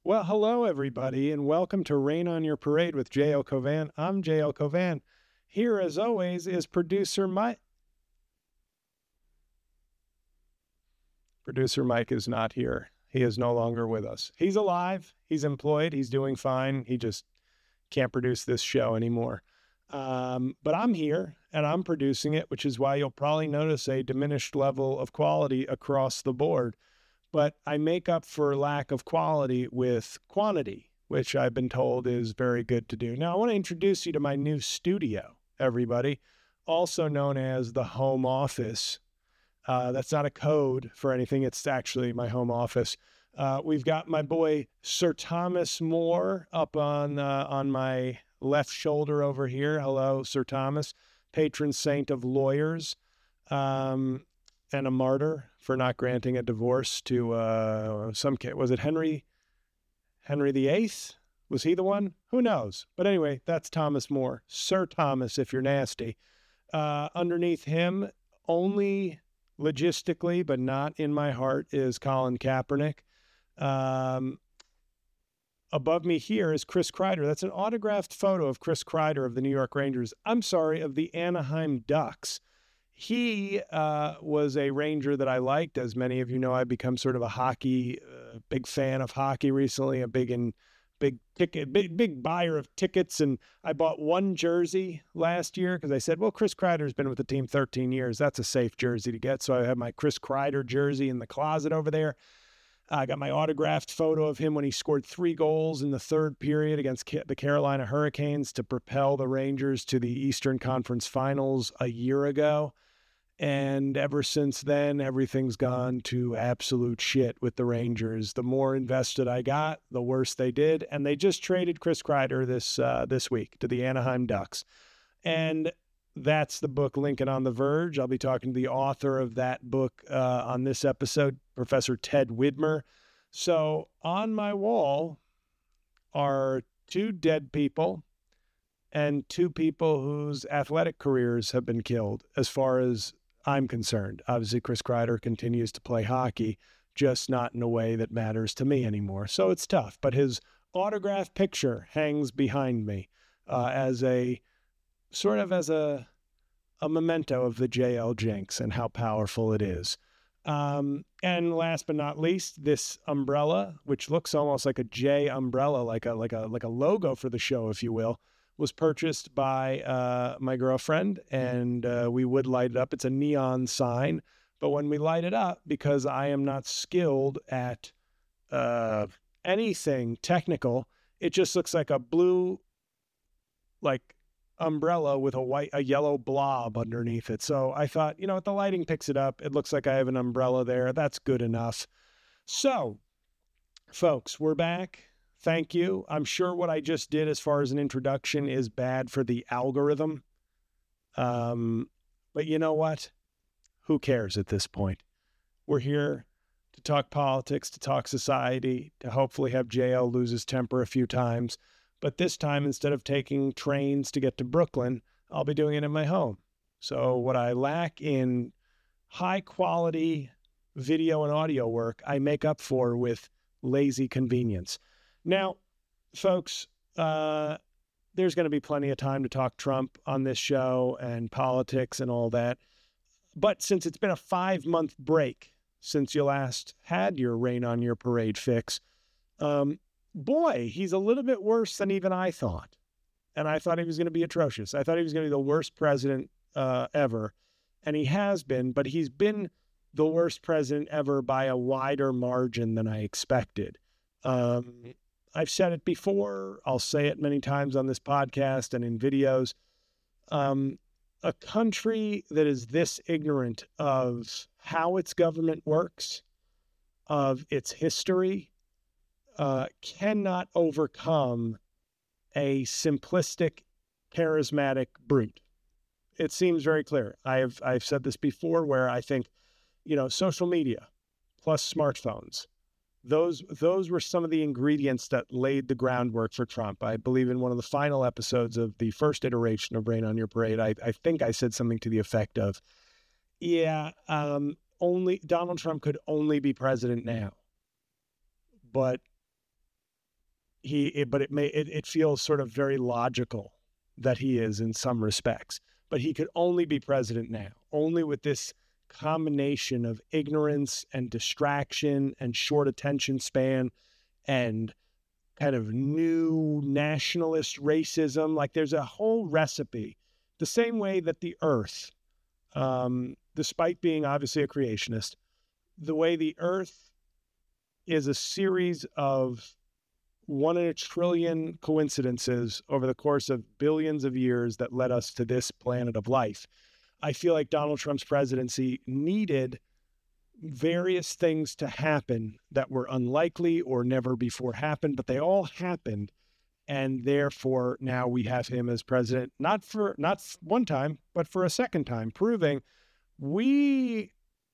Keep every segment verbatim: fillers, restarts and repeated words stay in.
Well, hello, everybody, and welcome to Rain on Your Parade with J L. Covan. I'm J L. Covan. Here, as always, is producer Mike. Producer Mike is not here. He is no longer with us. He's alive. He's employed. He's doing fine. He just can't produce this show anymore. Um, but I'm here, and I'm producing it, which is why you'll probably notice a diminished level of quality across the board. But I make up for lack of quality with quantity, which I've been told is very good to do. Now, I want to introduce you to my new studio, everybody, also known as the home office. Uh, that's not a code for anything. It's actually my home office. Uh, we've got my boy, Sir Thomas More, up on, uh, on my left shoulder over here. Hello, Sir Thomas, patron saint of lawyers. Um, and a martyr for not granting a divorce to uh, some kid. Was it Henry, Henry the Eighth? Was he the one? Who knows? But anyway, that's Thomas More. Sir Thomas, if you're nasty. Uh, underneath him, only logistically, but not in my heart, is Colin Kaepernick. Um, above me here is Chris Kreider. That's an autographed photo of Chris Kreider of the New York Rangers. I'm sorry, of the Anaheim Ducks. He uh, was a Ranger that I liked. As many of you know, I've become sort of a hockey, uh, big fan of hockey recently, a big and big ticket, big, big buyer of tickets. And I bought one jersey last year because I said, well, Chris Kreider's been with the team thirteen years. That's a safe jersey to get. So I have my Chris Kreider jersey in the closet over there. I got my autographed photo of him when he scored three goals in the third period against the Carolina Hurricanes to propel the Rangers to the Eastern Conference Finals a year ago. And ever since then, everything's gone to absolute shit with the Rangers. The more invested I got, the worse they did. And they just traded Chris Kreider this uh, this week to the Anaheim Ducks. And that's the book Lincoln on the Verge. I'll be talking to the author of that book uh, on this episode, Professor Ted Widmer. So on my wall are two dead people and two people whose athletic careers have been killed, as far as I'm concerned. Obviously, Chris Kreider continues to play hockey, just not in a way that matters to me anymore. So it's tough. But his autograph picture hangs behind me uh, as a sort of as a a memento of the J L jinx and how powerful it is. Um, and last but not least, this umbrella, which looks almost like a J umbrella, like a like a like a logo for the show, if you will, was purchased by uh, my girlfriend, and uh, we would light it up. It's a neon sign, but when we light it up, because I am not skilled at uh, anything technical, it just looks like a blue, like, umbrella with a white, a yellow blob underneath it. So I thought, you know what, the lighting picks it up. It looks like I have an umbrella there. That's good enough. So, folks, we're back. Thank you. I'm sure what I just did as far as an introduction is bad for the algorithm. Um, but you know what? Who cares at this point? We're here to talk politics, to talk society, to hopefully have J L lose his temper a few times. But this time, instead of taking trains to get to Brooklyn, I'll be doing it in my home. So what I lack in high quality video and audio work, I make up for with lazy convenience. Now, folks, uh, there's going to be plenty of time to talk Trump on this show and politics and all that. But since it's been a five-month break since you last had your Rain on Your Parade fix, um, boy, he's a little bit worse than even I thought. And I thought he was going to be atrocious. I thought he was going to be the worst president uh, ever. And he has been, but he's been the worst president ever by a wider margin than I expected. Um, I've said it before. I'll say it many times on this podcast and in videos. Um, a country that is this ignorant of how its government works, of its history, uh, cannot overcome a simplistic, charismatic brute. It seems very clear. I've I've said this before, where I think, you know, social media plus smartphones, Those those were some of the ingredients that laid the groundwork for Trump. I believe in one of the final episodes of the first iteration of Rain on Your Parade, I, I think I said something to the effect of, yeah, um, only Donald Trump could only be president now. But he, it, but it may, it, it feels sort of very logical that he is in some respects, but he could only be president now, only with this combination of ignorance and distraction and short attention span and kind of new nationalist racism. Like there's a whole recipe, the same way that the earth, um, despite being obviously a creationist, the way the earth is a series of one in a trillion coincidences over the course of billions of years that led us to this planet of life. I feel like Donald Trump's presidency needed various things to happen that were unlikely or never before happened, but they all happened. And therefore now we have him as president, not for, not one time, but for a second time, proving we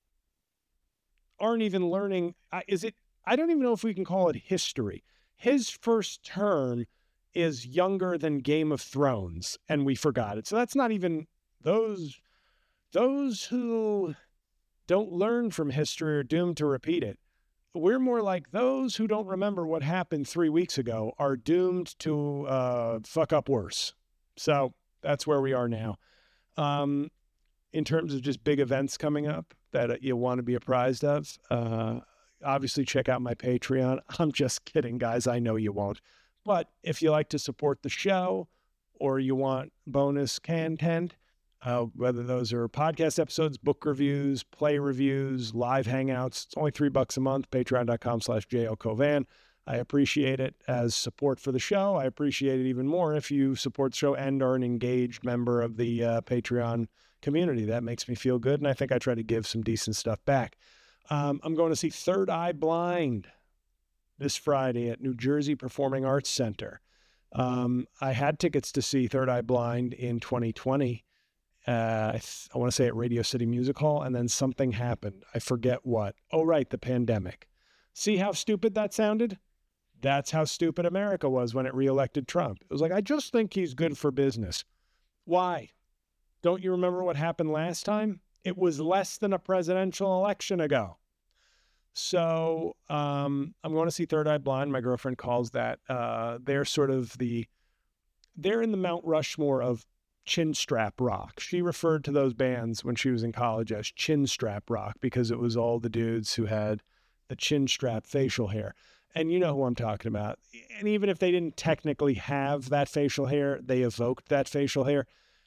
aren't even learning. Is it, I don't even know if we can call it history. His first term is younger than Game of Thrones, and we forgot it. So that's not even those, those who don't learn from history are doomed to repeat it. We're more like those who don't remember what happened three weeks ago are doomed to uh, fuck up worse. So that's where we are now. Um, in terms of just big events coming up that you want to be apprised of, uh, obviously check out my Patreon. I'm just kidding, guys. I know you won't. But if you like to support the show or you want bonus content, uh, whether those are podcast episodes, book reviews, play reviews, live hangouts, it's only three bucks a month, patreon.com slash JLCovan. I appreciate it as support for the show. I appreciate it even more if you support the show and are an engaged member of the uh, Patreon community. That makes me feel good, and I think I try to give some decent stuff back. Um, I'm going to see Third Eye Blind this Friday at New Jersey Performing Arts Center. Um, I had tickets to see Third Eye Blind in twenty twenty. Uh, I, th- I want to say at Radio City Music Hall, and then something happened. I forget what. Oh, right, the pandemic. See how stupid that sounded? That's how stupid America was when it reelected Trump. It was like, I just think he's good for business. Why? Don't you remember what happened last time? It was less than a presidential election ago. So um, I'm going to see Third Eye Blind. My girlfriend calls that. Uh, they're sort of the, they're in the Mount Rushmore of chin strap rock. She referred to those bands when she was in college as chin strap rock because it was all the dudes who had the chin strap facial hair. And you know who I'm talking about. And even if they didn't technically have that facial hair, they evoked that facial hair.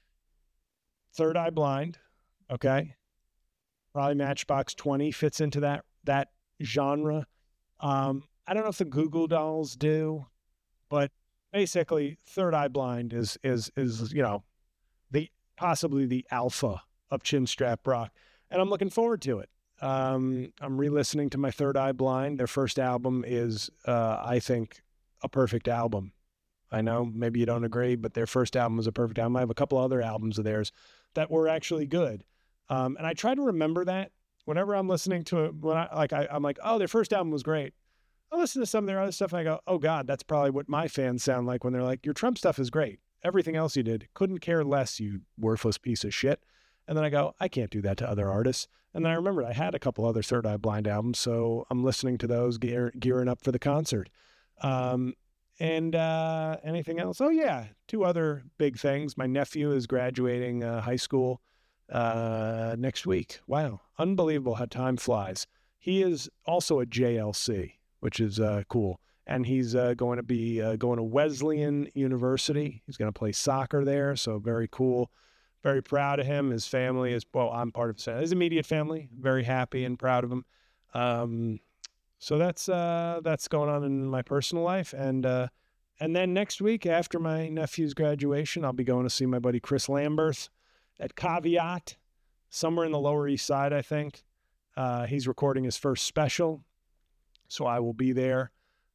Third Eye Blind. Okay. Probably Matchbox twenty fits into that, that genre. Um, I don't know if the Goo Goo Dolls do, but basically Third Eye Blind is, is, is, you know, the, possibly the alpha of chin strap rock. And I'm looking forward to it. Um, I'm re-listening to my Third Eye Blind. Their first album is, uh, I think a perfect album. I know maybe you don't agree, but their first album was a perfect album. I have a couple other albums of theirs that were actually good. Um, and I try to remember that whenever I'm listening to it, when I like, I, I'm like, oh, their first album was great. I listen to some of their other stuff and I go, oh God, that's probably what my fans sound like when they're like, your Trump stuff is great. Everything else you did, couldn't care less, you worthless piece of shit. And then I go, I can't do that to other artists. And then I remembered I had a couple other Third Eye Blind albums, so I'm listening to those, gear, gearing up for the concert. Um, and uh, anything else? Oh yeah, two other big things. My nephew is graduating uh, high school uh, next week. Wow, unbelievable how time flies. He is also a J L C, which is uh, cool. And he's uh, going to be uh, going to Wesleyan University. He's going to play soccer there, so very cool. Very proud of him. His family is, well, I'm part of his, his immediate family. Very happy and proud of him. Um, so that's uh, that's going on in my personal life. And uh, and then next week, after my nephew's graduation, I'll be going to see my buddy Chris Lamberth at Caveat, somewhere in the Lower East Side, I think. Uh, he's recording his first special, so I will be there.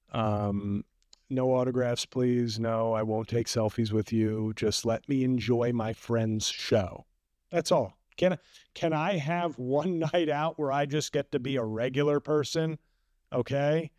Um, no autographs, please. No, I won't take selfies with you. Just let me enjoy my friend's show. That's all. Can, can I have one night out where I just get to be a regular person? Okay.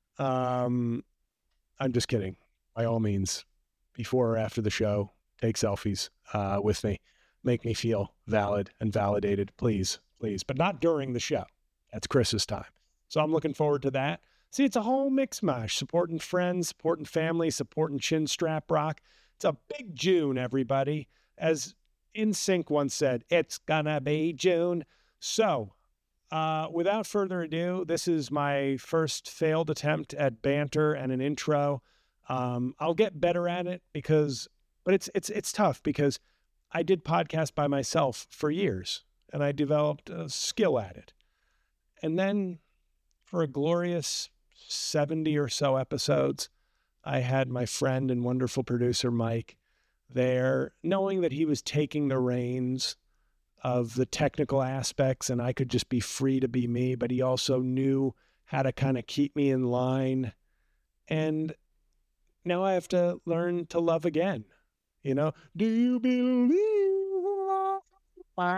Um, I'm just kidding. By all means, before or after the show, take selfies uh, with me. Make me feel valid and validated, please, please. But not during the show. That's Chris's time. So I'm looking forward to that. See, it's a whole mix mash, supporting friends, supporting family, supporting chin strap rock. It's a big June, everybody. As N Sync once said, it's gonna be June. So, uh, without further ado, this is my first failed attempt at banter and an intro. Um, I'll get better at it because, but it's it's it's tough because I did podcast by myself for years and I developed a skill at it. And then for a glorious seventy or so episodes, I had my friend and wonderful producer, Mike, there, knowing that he was taking the reins of the technical aspects and I could just be free to be me, but he also knew how to kind of keep me in line. And now I have to learn to love again. You know, do you believe love?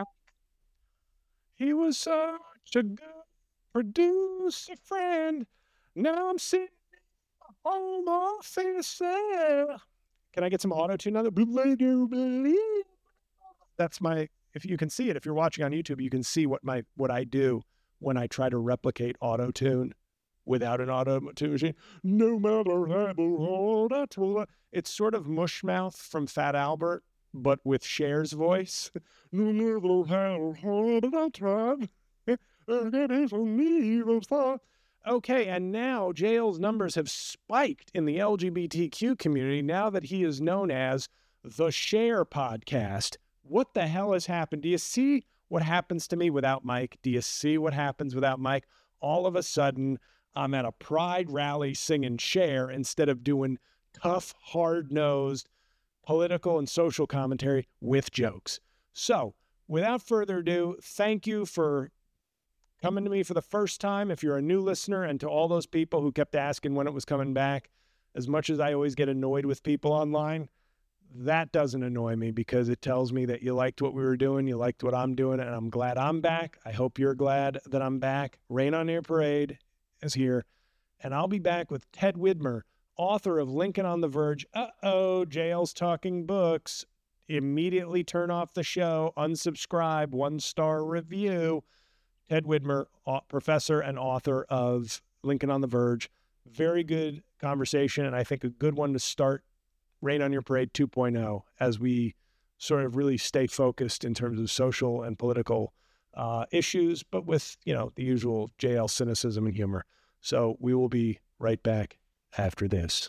He was such a good producer friend. Now I'm sitting in the home office. Can I get some auto tune on it? That's my, if you can see it, if you're watching on YouTube, you can see what my, what I do when I try to replicate auto tune without an auto tune machine. No matter how hard, it's sort of Mushmouth from Fat Albert, but with Cher's voice. No matter how hard I tried, it isn't me that's thought. Okay, and now J L's numbers have spiked in the L G B T Q community now that he is known as the Cher Podcast. What the hell has happened? Do you see what happens to me without Mike? Do you see what happens without Mike? All of a sudden, I'm at a pride rally singing Cher instead of doing tough, hard-nosed political and social commentary with jokes. So, without further ado, thank you for coming to me for the first time. If you're a new listener, and to all those people who kept asking when it was coming back, as much as I always get annoyed with people online, that doesn't annoy me because it tells me that you liked what we were doing, you liked what I'm doing, and I'm glad I'm back. I hope you're glad that I'm back. Rain on Air Parade is here, and I'll be back with Ted Widmer, author of Lincoln on the Verge. Uh-oh, J L's talking books. Immediately turn off the show, unsubscribe, one-star review. Ted Widmer, professor and author of Lincoln on the Verge. Very good conversation, and I think a good one to start Rain on Your Parade two point oh as we sort of really stay focused in terms of social and political uh, issues, but with, you know, the usual J L cynicism and humor. So we will be right back after this.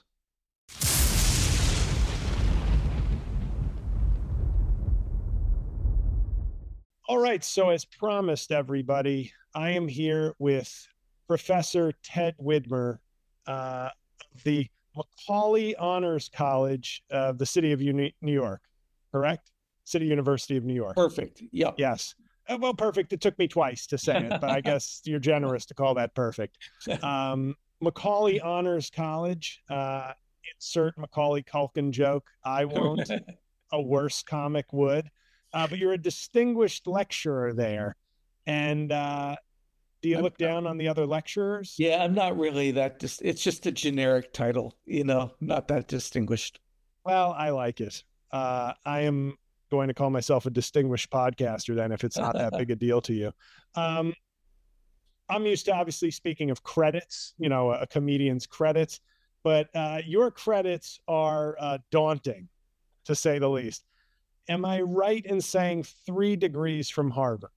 All right, so as promised, everybody, I am here with Professor Ted Widmer, uh, the Macaulay Honors College of the City of New York, correct? City University of New York. Perfect. Yep. Yes. Uh, well, perfect. It took me twice to say it, but I guess you're generous to call that perfect. Um, Macaulay Honors College, uh, insert Macaulay Culkin joke. I won't. A worse comic would. Uh, but you're a distinguished lecturer there. And uh, do you look down on the other lecturers? Yeah, I'm not really that. Dis- it's just a generic title, you know, not that distinguished. Well, I like it. Uh, I am going to call myself a distinguished podcaster then if it's not that big a deal to you. Um, I'm used to obviously speaking of credits, you know, a, a comedian's credits, but uh, your credits are uh, daunting, to say the least. Am I right in saying three degrees from Harvard?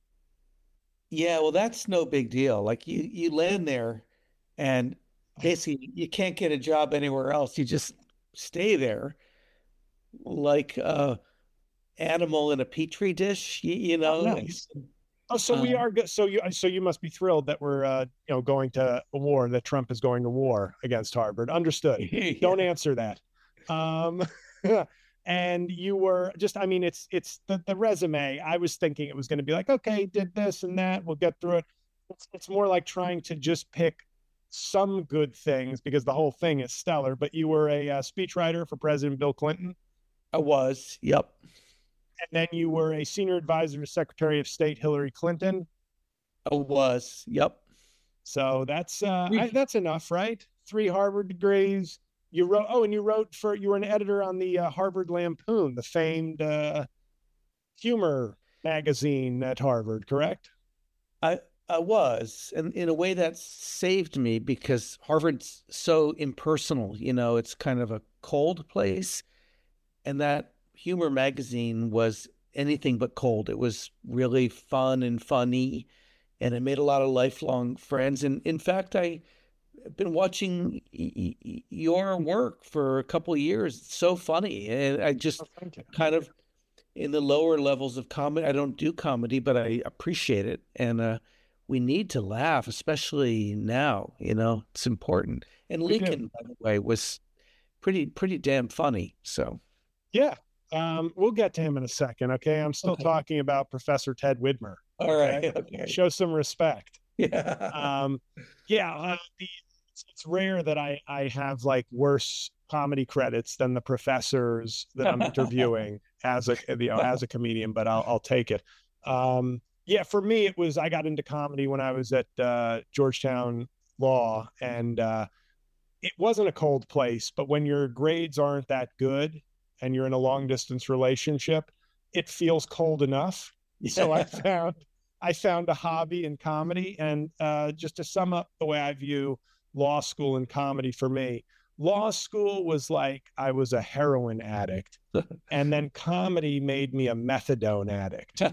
Yeah, well, that's no big deal. Like you, you land there and basically you can't get a job anywhere else. You just stay there like a animal in a petri dish, you, you know? Oh, nice. Oh, so uh, we are good. So you, so you must be thrilled that we're, uh, you know, going to a war, that Trump is going to war against Harvard. Understood. Yeah. Don't answer that. Um, And you were just, I mean, it's, it's the, the resume. I was thinking it was going to be like, okay, did this and that. We'll get through it. It's, it's more like trying to just pick some good things because the whole thing is stellar. But you were a uh, speechwriter for President Bill Clinton. I was. Yep. And then you were a senior advisor to Secretary of State Hillary Clinton. I was. Yep. So that's, uh, I, that's enough, right? Three Harvard degrees. You wrote, oh, and you wrote for, you were an editor on the uh, Harvard Lampoon, the famed uh, humor magazine at Harvard, correct? I, I was, and in a way that saved me because Harvard's so impersonal. You know, it's kind of a cold place, and that humor magazine was anything but cold. It was really fun and funny, and I made a lot of lifelong friends. And in fact, I have been watching y- y- your work for a couple of years. It's so funny, and I Oh, just thank you. kind of in the lower levels of comedy. I don't do comedy, but I appreciate it, and uh, we need to laugh, especially now. You know, it's important. And We do. Lincoln, by the way, was pretty pretty damn funny. So Yeah. Um, we'll get to him in a second. Okay. I'm still okay, talking about Professor Ted Widmer. all Okay. right, okay, Show some respect. yeah, Um, yeah. Uh, the, it's, it's rare that I, I have like worse comedy credits than the professors that I'm interviewing as a, you know, as a comedian, but I'll, I'll take it. Um, yeah. For me, it was, I got into comedy when I was at, uh, Georgetown Law, and, uh, it wasn't a cold place, but when your grades aren't that good and you're in a long distance relationship, it feels cold enough. So I yeah, found I found a hobby in comedy. And uh, just to sum up the way I view law school and comedy for me, law school was like I was a heroin addict, and then comedy made me a methadone addict.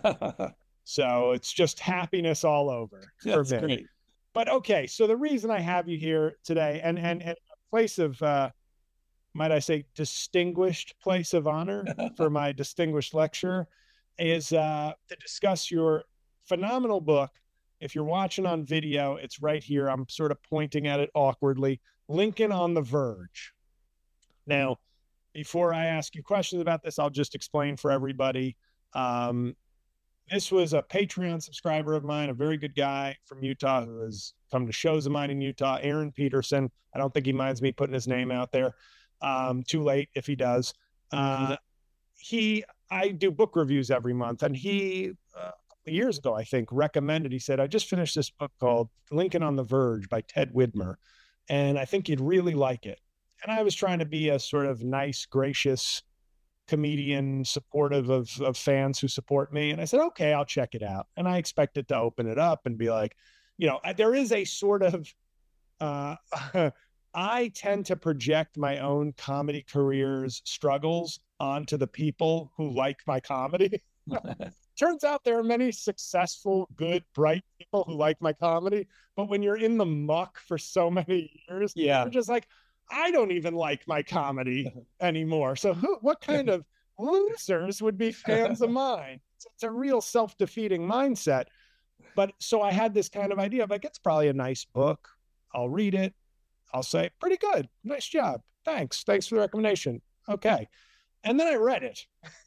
So it's just happiness all over for that's me. great. But okay, so the reason I have you here today, and and, and a place of, uh, might I say, distinguished place of honor for my distinguished lecture, is uh, to discuss your phenomenal book. If you're watching on video, it's right here. I'm sort of pointing at it awkwardly. Lincoln on the Verge. Now, before I ask you questions about this, I'll just explain for everybody. Um, this was a Patreon subscriber of mine, a very good guy from Utah who has come to shows of mine in Utah, Aaron Peterson. I don't think he minds me putting his name out there. Um, too late if he does. Uh, he, I do book reviews every month, and he, uh, years ago, I think, recommended, he said, I just finished this book called Lincoln on the Verge by Ted Widmer, and I think you'd really like it. And I was trying to be a sort of nice, gracious comedian, supportive of, of fans who support me. And I said, okay, I'll check it out. And I expected to open it up and be like, you know, there is a sort of, uh, I tend to project my own comedy career's struggles onto the people who like my comedy. Turns out there are many successful, good, bright people who like my comedy. But when you're in the muck for so many years, Yeah, you're just like, I don't even like my comedy anymore. So who, what kind of losers would be fans of mine? It's, it's a real self-defeating mindset. But so I had this kind of idea of like, it's probably a nice book. I'll read it. I'll say, pretty good. Nice job. Thanks. Thanks for the recommendation. Okay. And then I read it.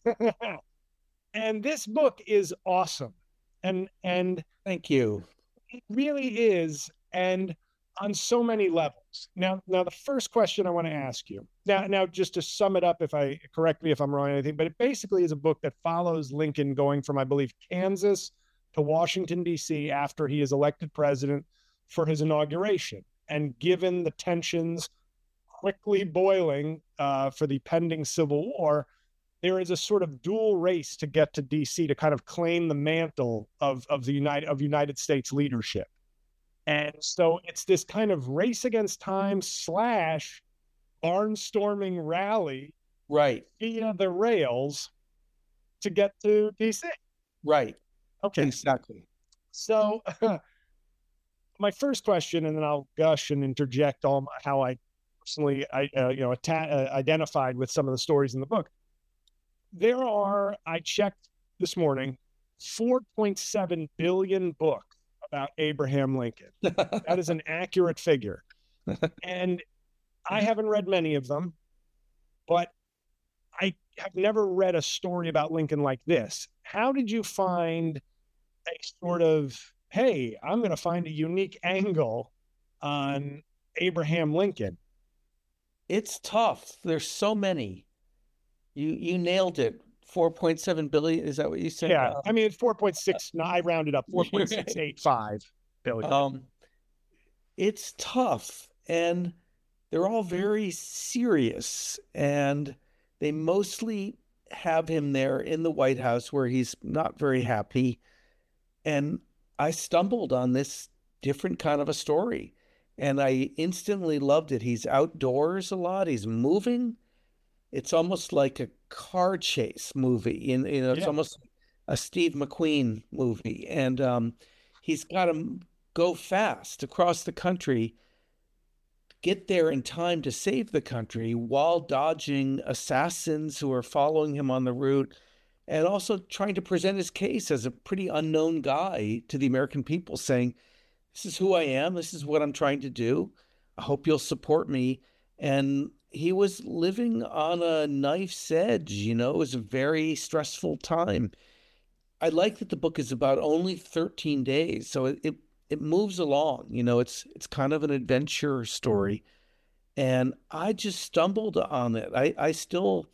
And this book is awesome. And and thank you. it really is, and on so many levels. Now, now the first question I want to ask you, now, now just to sum it up, if I correct me if I'm wrong or anything, but it basically is a book that follows Lincoln going from, I believe, Kansas to Washington, D C after he is elected president for his inauguration. And given the tensions quickly boiling uh, for the pending Civil War, there is a sort of dual race to get to D C to kind of claim the mantle of, of the United of United States leadership. And so it's this kind of race against time slash barnstorming rally Right, via the rails to get to D C. right, Okay. exactly. So my first question, and then I'll gush and interject all my, how I personally, I uh, you know, atta- uh, identified with some of the stories in the book. There are, I checked this morning, four point seven billion books about Abraham Lincoln. That is an accurate figure. And I haven't read many of them, but I have never read a story about Lincoln like this. How did you find a sort of, hey, I'm going to find a unique angle on Abraham Lincoln? It's tough. There's so many. You you nailed it. four point seven billion. Is that what you said? Yeah, I Um, mean, it's four point six, no, I rounded up four point six eight five billion. um, it's tough, and they're all very serious, and they mostly have him there in the White House where he's not very happy. And I stumbled on this different kind of a story and I instantly loved it. He's outdoors a lot, he's moving. It's almost like a car chase movie. And, you know, it's Yeah. almost a Steve McQueen movie. And um, he's got to go fast across the country, get there in time to save the country while dodging assassins who are following him on the route, and also trying to present his case as a pretty unknown guy to the American people, saying, this is who I am. This is what I'm trying to do. I hope you'll support me. And he was living on a knife's edge. You know, it was a very stressful time. I like that the book is about only thirteen days. So it, it, it moves along. You know, it's it's kind of an adventure story. And I just stumbled on it. I, I still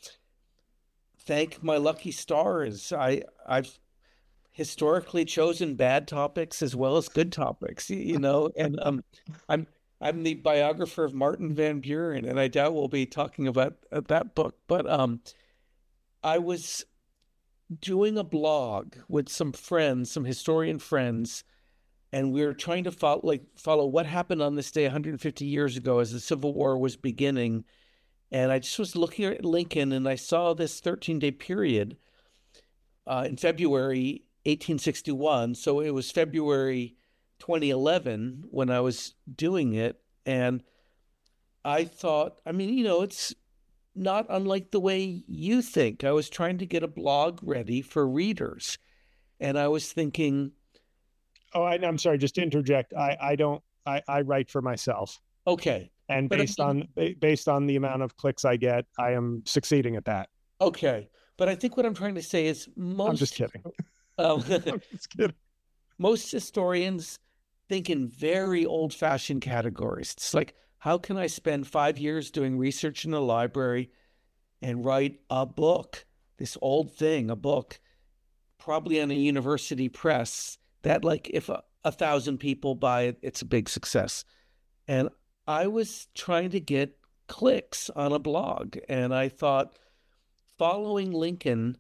thank my lucky stars. I I've historically chosen bad topics as well as good topics, you know, and um, I'm I'm the biographer of Martin Van Buren, and I doubt we'll be talking about uh, that book. But um, I was doing a blog with some friends, some historian friends, and we were trying to follow like follow what happened on this day one hundred fifty years ago as the Civil War was beginning. And I just was looking at Lincoln, and I saw this thirteen day period uh, in February eighteen sixty-one. So it was February twenty eleven when I was doing it. And I thought, I mean, you know, it's not unlike the way you think. I was trying to get a blog ready for readers. And I was thinking, Oh, I, I'm sorry, just to interject. I, I don't, I, I write for myself. okay. And But I based mean, on, based on the amount of clicks I get, I am succeeding at that. okay. But I think what I'm trying to say is I'm just most kidding. um, I'm just kidding. most historians think in very old-fashioned categories. It's like, how can I spend five years doing research in the library and write a book, this old thing, a book, probably on a university press that, like, if a, a thousand people buy it, it's a big success. And I was trying to get clicks on a blog, and I thought, following Lincoln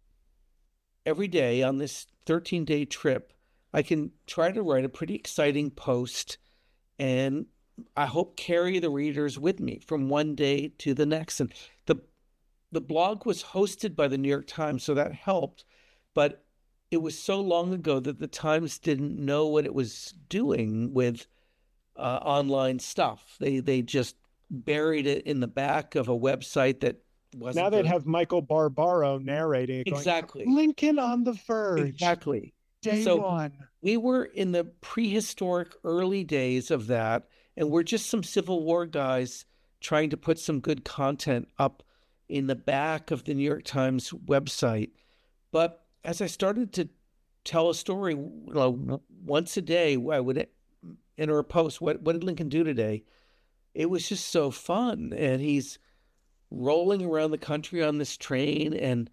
every day on this thirteen day trip, I can try to write a pretty exciting post and I hope carry the readers with me from one day to the next. And the the blog was hosted by the New York Times, so that helped. But it was so long ago that the Times didn't know what it was doing with uh, online stuff. They they just buried it in the back of a website that Now wasn't they'd very have Michael Barbaro narrating it, going, exactly Lincoln on the verge, exactly. day So one. we were in the prehistoric early days of that, and we're just some Civil War guys trying to put some good content up in the back of the New York Times website. But as I started to tell a story, you know, once a day, I would enter a post. What what did Lincoln do today? It was just so fun, and he's rolling around the country on this train, and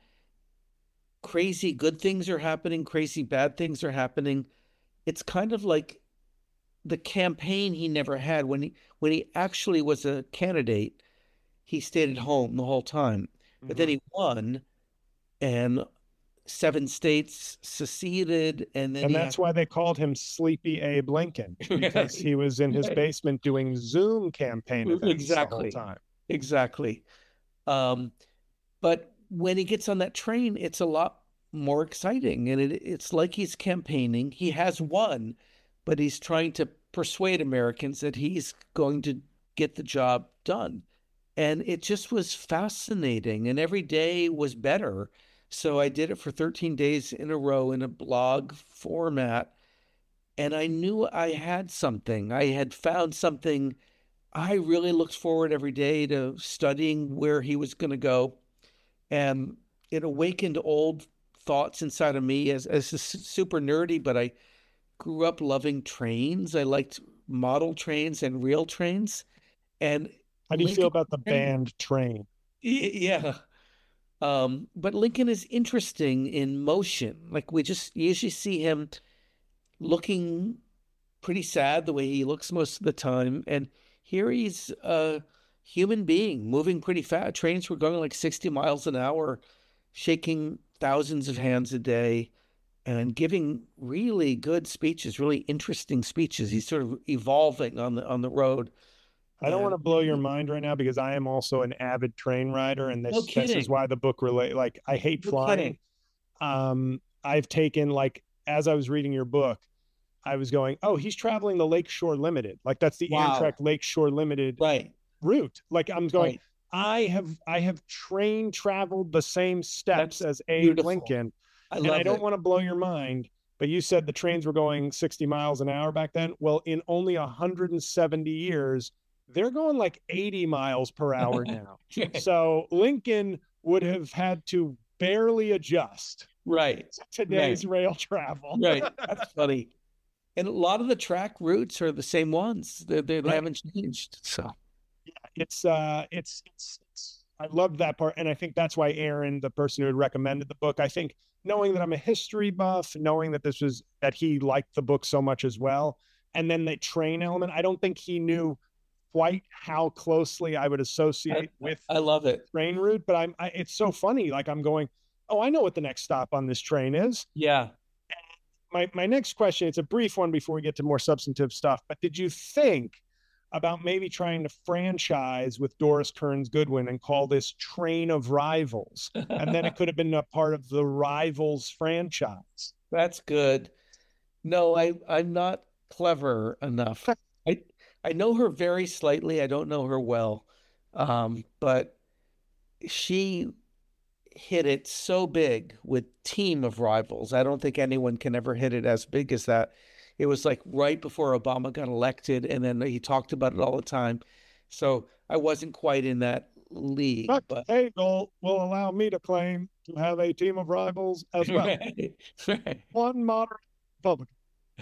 crazy good things are happening, crazy bad things are happening. It's kind of like the campaign he never had when he when he actually was a candidate. He stayed at home the whole time, but then Mhm. he won, and seven states seceded, and then And he had that's why they called him Sleepy Abe Lincoln, because he was in his basement doing Zoom campaign events the whole exactly, time. exactly. Um, but when he gets on that train, it's a lot more exciting, and it, it's like he's campaigning. He has won, but he's trying to persuade Americans that he's going to get the job done. And it just was fascinating, and every day was better. So I did it for thirteen days in a row in a blog format, and I knew I had something. I had found something. I really looked forward every day to studying where he was going to go, and it awakened old thoughts inside of me as as super nerdy, but I grew up loving trains. I liked model trains and real trains. And How do you feel Lincoln, about the band Train? yeah. Um, but Lincoln is interesting in motion. Like we just usually see him looking pretty sad the way he looks most of the time. And here he's a human being moving pretty fast. Trains were going like sixty miles an hour, shaking thousands of hands a day. and giving really good speeches, really interesting speeches. He's sort of evolving on the on the road. I don't want to And blow your mind right now because I am also an avid train rider, and no this this is kidding. why the book relate. Like I hate No flying. kidding. Um, I've taken like as I was reading your book, I was going, oh, he's traveling the Lakeshore Limited. Like that's the Amtrak Wow. Lakeshore Limited Right. route. Like I'm going, Right. I have I have train traveled the same steps That's as Abe beautiful. Lincoln, I and I love don't it. want to blow your mind, but you said the trains were going sixty miles an hour back then. Well, in only one hundred seventy years, they're going like eighty miles per hour now. So Lincoln would have had to barely adjust Right. to today's Right. rail travel. Right. That's funny. And a lot of the track routes are the same ones. They, they, they Right. haven't changed. So It's uh it's, it's it's I loved that part. And I think that's why Aaron, the person who had recommended the book, I think knowing that I'm a history buff, knowing that this was that he liked the book so much as well, and then the train element, I don't think he knew quite how closely I would I, associate with I love it. train route. But I'm I, it's so funny. Like I'm going, oh, I know what the next stop on this train is. Yeah. My my next question, it's a brief one before we get to more substantive stuff, but did you think about maybe trying to franchise with Doris Kearns Goodwin and call this Train of Rivals? And then it could have been a part of the Rivals franchise. That's good. No, I I'm not clever enough. I I know her very slightly. I don't know her well. Um, but she hit it so big with Team of Rivals. I don't think anyone can ever hit it as big as that. It was like right before Obama got elected, and then he talked about it all the time. So I wasn't quite in that league, But but Hagel will allow me to claim to have a team of rivals as well. right, right. One moderate Republican.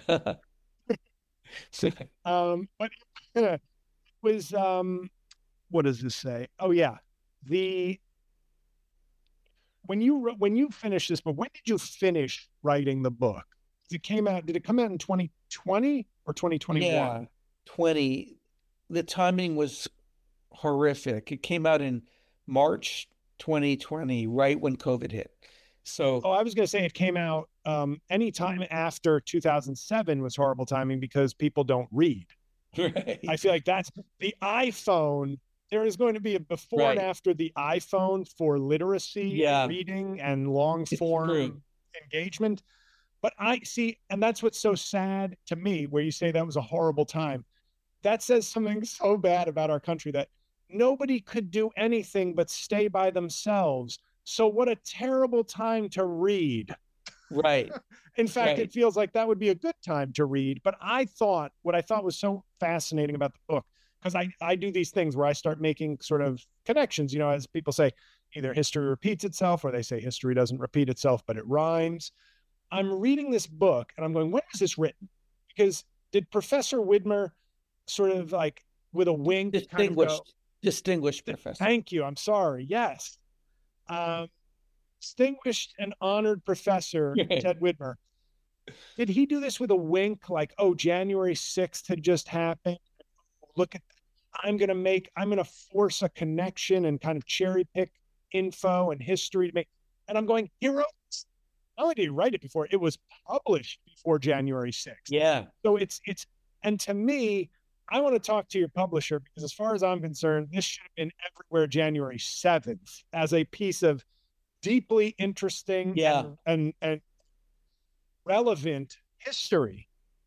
So, Um, but it was, um, what does this say? Oh, yeah. The when you when you finished this book, when did you finish writing the book? It came out. Did it come out in twenty twenty or twenty twenty-one? yeah, twenty. The timing was horrific. It came out in March twenty twenty, right when COVID hit. So, Oh, I was going to say it came out um, anytime after two thousand seven was horrible timing because people don't read. right, I feel like that's the iPhone. There is going to be a before and right. after the iPhone for literacy, Yeah, reading, and long it's true. form engagement. But I see, and that's what's so sad to me, where you say that was a horrible time. That says something so bad about our country that nobody could do anything but stay by themselves. So, what a terrible time to read. Right, In fact, right. it feels like that would be a good time to read. But I thought what I thought was so fascinating about the book, because I, I do these things where I start making sort of connections, you know, as people say, either history repeats itself or they say history doesn't repeat itself, but it rhymes. I'm reading this book and I'm going, when was this written? Because did Professor Widmer sort of like with a wink kind of Distinguished, go, distinguished professor. thank you, I'm sorry, yes. Um, distinguished and honored professor Ted Widmer. Did he do this with a wink, like, oh, January sixth had just happened? Look at that. I'm going to make, I'm going to force a connection and kind of cherry pick info and history to make. And I'm going, he wrote this. Not only did he write it before, it was published before January sixth. Yeah. So it's, it's, and to me, I want to talk to your publisher because as far as I'm concerned, this should have been everywhere January seventh as a piece of deeply interesting Yeah. and, and, and relevant history.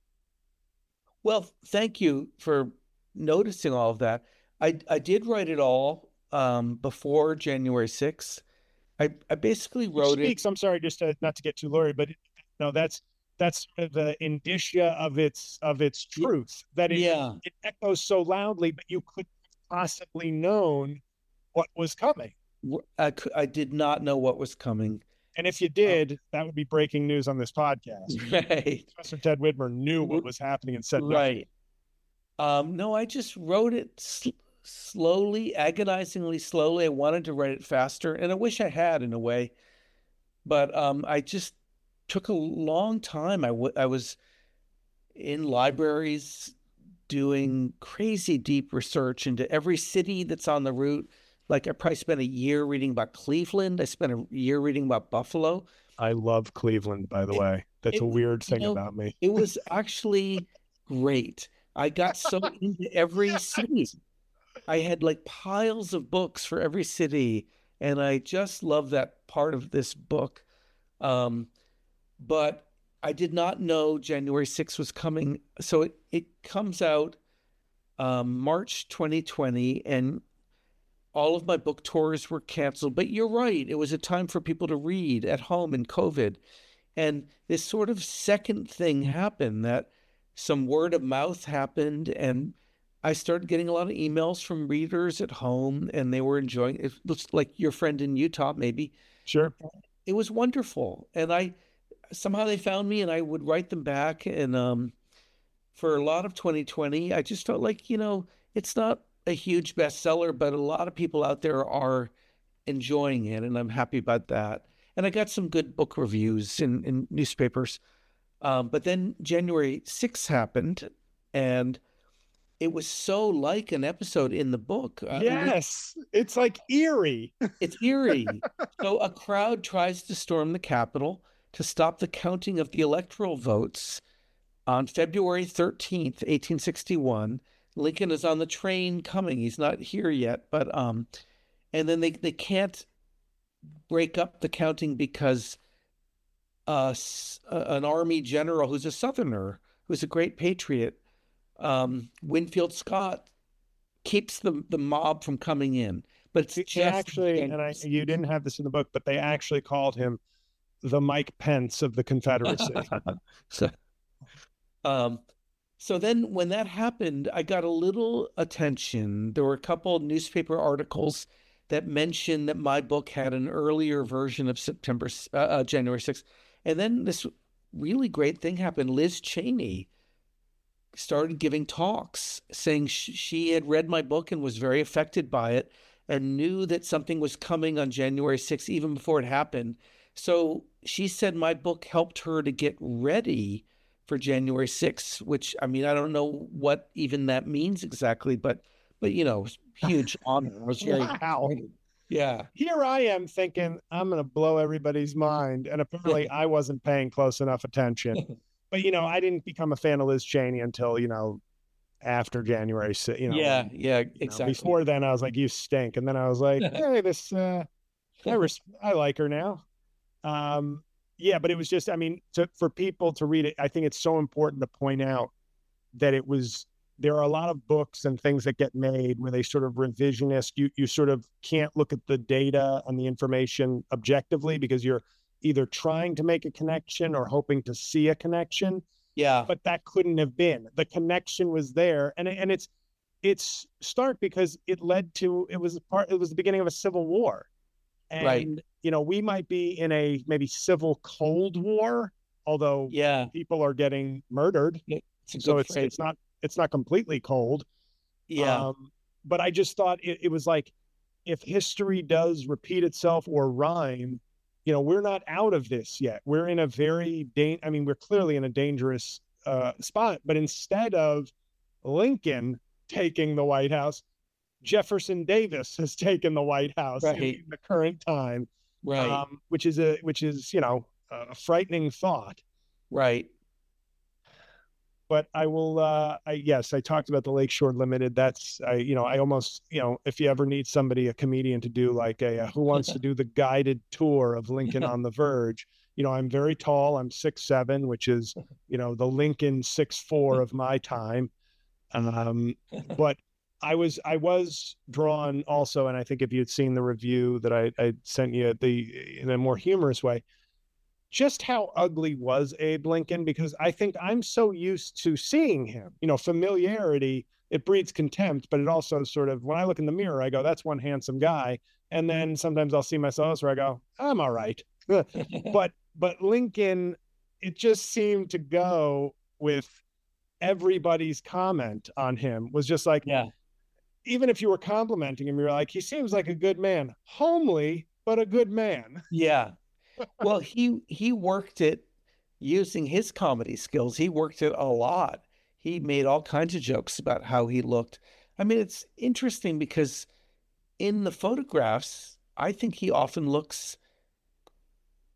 Well, thank you for noticing all of that. I I did write it all um, before January sixth. I, I basically wrote it. Speaks, I'm sorry, just to, not to get too blurry, but no, that's that's the indicia of its of its truth that it, Yeah. it echoes so loudly, but you couldn't possibly known what was coming. I, cou- I did not know what was coming. And if you did, that would be breaking news on this podcast. Right. Professor Ted Widmer knew what was happening and said nothing. Right. Um, no, I just wrote it sl- slowly, agonizingly slowly. I wanted to write it faster, and I wish I had in a way. But um, I just took a long time. I, w- I was in libraries doing crazy deep research into every city that's on the route. Like I probably spent a year reading about Cleveland. I spent a year reading about Buffalo. I love Cleveland, by the It, way. That's it a weird you thing know, about me. it was actually great. I got so into every city. I had like piles of books for every city, and I just love that part of this book. Um, but I did not know January sixth was coming. So it, it comes out um, March twenty twenty, and all of my book tours were canceled. But you're right, it was a time for people to read at home in COVID. And this sort of second thing happened, that some word of mouth happened, and I started getting a lot of emails from readers at home, and they were enjoying it. It looks like your friend in Utah, maybe. Sure. It was wonderful. And I somehow they found me, and I would write them back. And um, for a lot of twenty twenty, I just felt like, you know, it's not a huge bestseller, but a lot of people out there are enjoying it, and I'm happy about that. And I got some good book reviews in, in newspapers. Um, but then January sixth happened, and it was so like an episode in the book. Uh, Yes, it's like eerie. it's eerie. So a crowd tries to storm the Capitol to stop the counting of the electoral votes on February thirteenth, eighteen sixty-one. Lincoln is on the train coming. He's not here yet, but um, and then they, they can't break up the counting because uh, an army general who's a Southerner, who's a great patriot, um, Winfield Scott, keeps the, the mob from coming in. But it's He just actually, and I, you didn't have this in the book, but they actually called him the Mike Pence of the Confederacy. so, um, so then when that happened, I got a little attention. There were a couple of newspaper articles that mentioned that my book had an earlier version of September, uh, uh, January sixth. And then this really great thing happened. Liz Cheney started giving talks saying sh- she had read my book and was very affected by it and knew that something was coming on January sixth, even before it happened. So she said my book helped her to get ready for January sixth, which, I mean, I don't know what even that means exactly, but, but, you know, huge honor. I was very, wow. Yeah. Here I am thinking I'm going to blow everybody's mind. And apparently I wasn't paying close enough attention. But, you know, I didn't become a fan of Liz Cheney until, you know, after January sixth. You know, yeah, yeah, exactly. Know, before then, I was like, you stink. And then I was like, hey, this, uh, I, res- I like her now. Um, yeah, but it was just, I mean, to, for people to read it, I think it's so important to point out that it was, there are a lot of books and things that get made where they sort of revisionist. You you sort of can't look at the data and the information objectively because you're either trying to make a connection or hoping to see a connection. Yeah. But that couldn't have been. The connection was there. And and it's it's stark because it led to, it was part, it was the beginning of a civil war. And, right. you know, we might be in a maybe civil Cold War, although yeah. people are getting murdered. It's so it's phrase. it's not it's not completely cold. Yeah. Um, but I just thought it, it was like, if history does repeat itself or rhyme, you know, we're not out of this yet. We're in a very, da- I mean, we're clearly in a dangerous uh, spot. But instead of Lincoln taking the White House, Jefferson Davis has taken the White House right. in the current time, right? Um, which is a which is you know a frightening thought, right? But I will, uh, I, yes, I talked about the Lakeshore Limited. That's, I, you know, I almost, you know, if you ever need somebody, a comedian to do like a, uh, who wants to do the guided tour of Lincoln on the Verge, you know, I'm very tall. I'm six, seven, which is, you know, the Lincoln six, four of my time. Um, but I was, I was drawn also. And I think if you'd seen the review that I, I sent you the, in a more humorous way, just how ugly was Abe Lincoln, because I think I'm so used to seeing him, you know, familiarity, it breeds contempt, but it also sort of, when I look in the mirror, I go, that's one handsome guy. And then sometimes I'll see myself where I go, I'm all right. but, but Lincoln, it just seemed to go with everybody's comment on him was just like, yeah. Even if you were complimenting him, you're like, he seems like a good man, homely, but a good man. Yeah. Well, he he worked it using his comedy skills. He worked it a lot. He made all kinds of jokes about how he looked. I mean, it's interesting because in the photographs, I think he often looks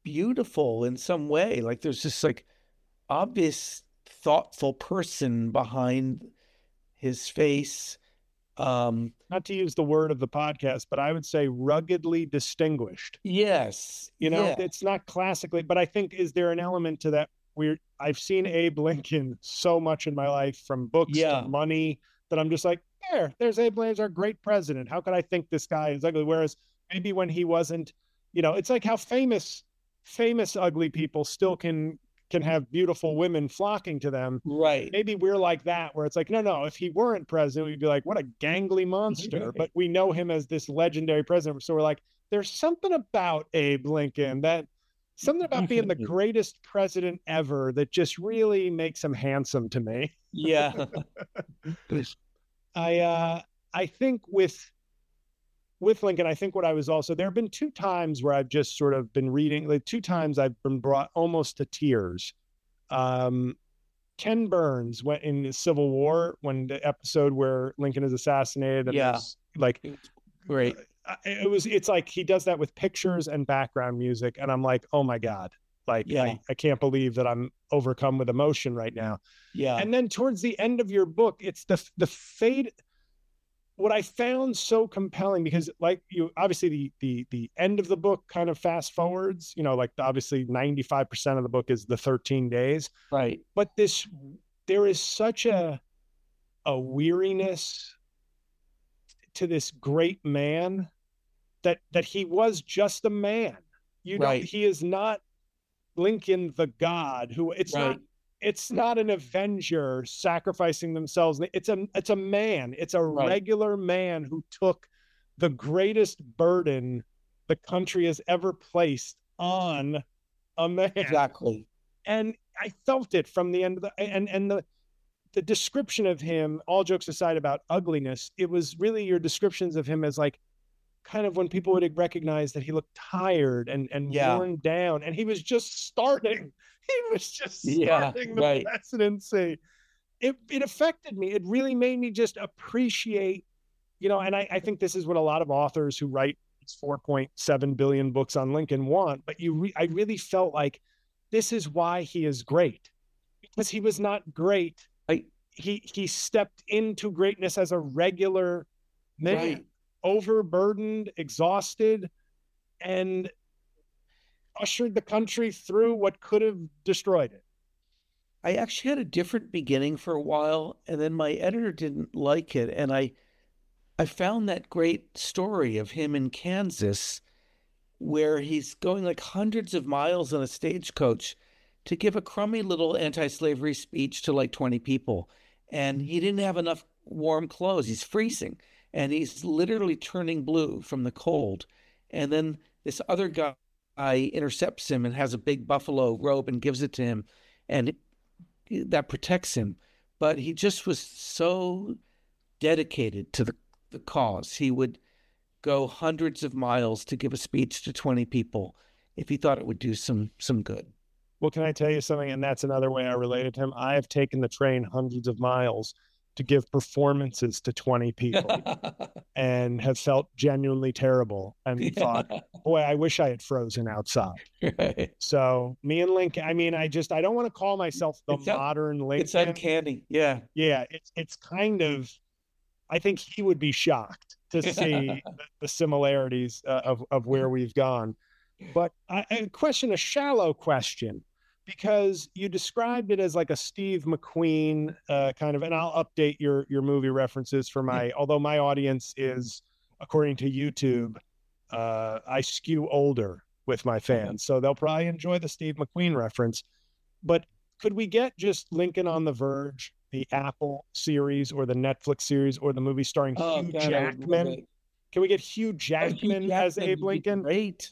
beautiful in some way. Like there's just like obvious thoughtful person behind his face. Um, Not to use the word of the podcast, but I would say ruggedly distinguished. yes. You know, Yeah. it's not classically, but I think, is there an element to that? We're, I've seen Abe Lincoln so much in my life, from books Yeah. to money, that I'm just like, there, there's Abe Lincoln, our great president. How could I think this guy is ugly? Whereas maybe when he wasn't, you know, it's like how famous, famous ugly people still can can have beautiful women flocking to them. Right. Maybe we're like that, where it's like, no, no, if he weren't president, we'd be like, what a gangly monster. But we know him as this legendary president. So we're like, there's something about Abe Lincoln, that something about being the greatest president ever, that just really makes him handsome to me. Yeah. I uh I think with with Lincoln, I think what I was also, there have been two times where I've just sort of been reading, like two times I've been brought almost to tears. Um, Ken Burns went in the Civil War, when the episode where Lincoln is assassinated. And yeah. Like, great. It was, it's like he does that with pictures and background music. And I'm like, oh my God, like, yeah. I, I can't believe that I'm overcome with emotion right now. Yeah. And then towards the end of your book, it's the, the fate. What I found so compelling, because like you, obviously the, the, the end of the book kind of fast forwards, you know, like obviously ninety-five percent of the book is the thirteen days. Right. But this, there is such a, a weariness to this great man, that, that he was just a man. You know, right. He is not Lincoln, the God who it's right. not, it's not an Avenger sacrificing themselves. It's a, it's a man. It's a right. regular man who took the greatest burden the country has ever placed on a man. Exactly. And I felt it from the end of the, and, and the, the description of him, all jokes aside about ugliness, it was really your descriptions of him as like, kind of when people would recognize that he looked tired and, and yeah. worn down, and he was just starting. He was just starting yeah, the right. presidency. It it affected me. It really made me just appreciate, you know, and I, I think this is what a lot of authors who write four point seven billion books on Lincoln want, but you, re, I really felt like this is why he is great, because he was not great. I, he, he stepped into greatness as a regular man, right. overburdened, exhausted, and ushered the country through what could have destroyed it. I actually had a different beginning for a while, and then my editor didn't like it. And I, I found that great story of him in Kansas, where he's going like hundreds of miles on a stagecoach to give a crummy little anti-slavery speech to like twenty people. And he didn't have enough warm clothes. He's freezing, and he's literally turning blue from the cold. And then this other guy intercepts him and has a big buffalo robe and gives it to him, and it, that protects him. But he just was so dedicated to the, the cause. He would go hundreds of miles to give a speech to twenty people if he thought it would do some some good. Well, can I tell you something? And that's another way I related to him. I have taken the train hundreds of miles to give performances to twenty people and have felt genuinely terrible and yeah. thought, boy, I wish I had frozen outside. Right. So me and Lincoln, I mean, I just, I don't want to call myself the it's modern un- Lincoln. It's uncanny. Yeah. Yeah. It's, it's kind of, I think he would be shocked to see the, the similarities uh, of, of where we've gone. But I, a question, a shallow question, because you described it as like a Steve McQueen uh, kind of, and I'll update your your movie references for my, although my audience is, according to YouTube, uh, I skew older with my fans, so they'll probably enjoy the Steve McQueen reference. But could we get just Lincoln on the Verge, the Apple series or the Netflix series or the movie starring oh, Hugh God, Jackman? Can we get Hugh Jackman, oh, Hugh Jackman as Abe Lincoln? Great.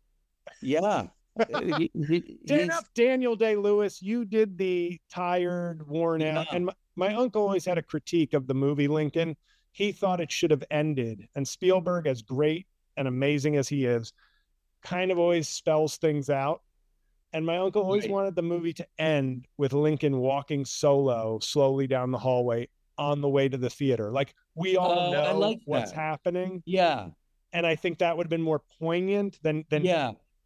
Yeah. he, he, Enough, Daniel Day-Lewis. You did the tired, worn out. Yeah. And my, my uncle always had a critique of the movie Lincoln. He thought it should have ended. And Spielberg, as great and amazing as he is, kind of always spells things out. And my uncle always right. wanted the movie to end with Lincoln walking solo slowly down the hallway on the way to the theater. Like, we all uh, know like what's that. happening. Yeah. And I think that would have been more poignant than, than yeah.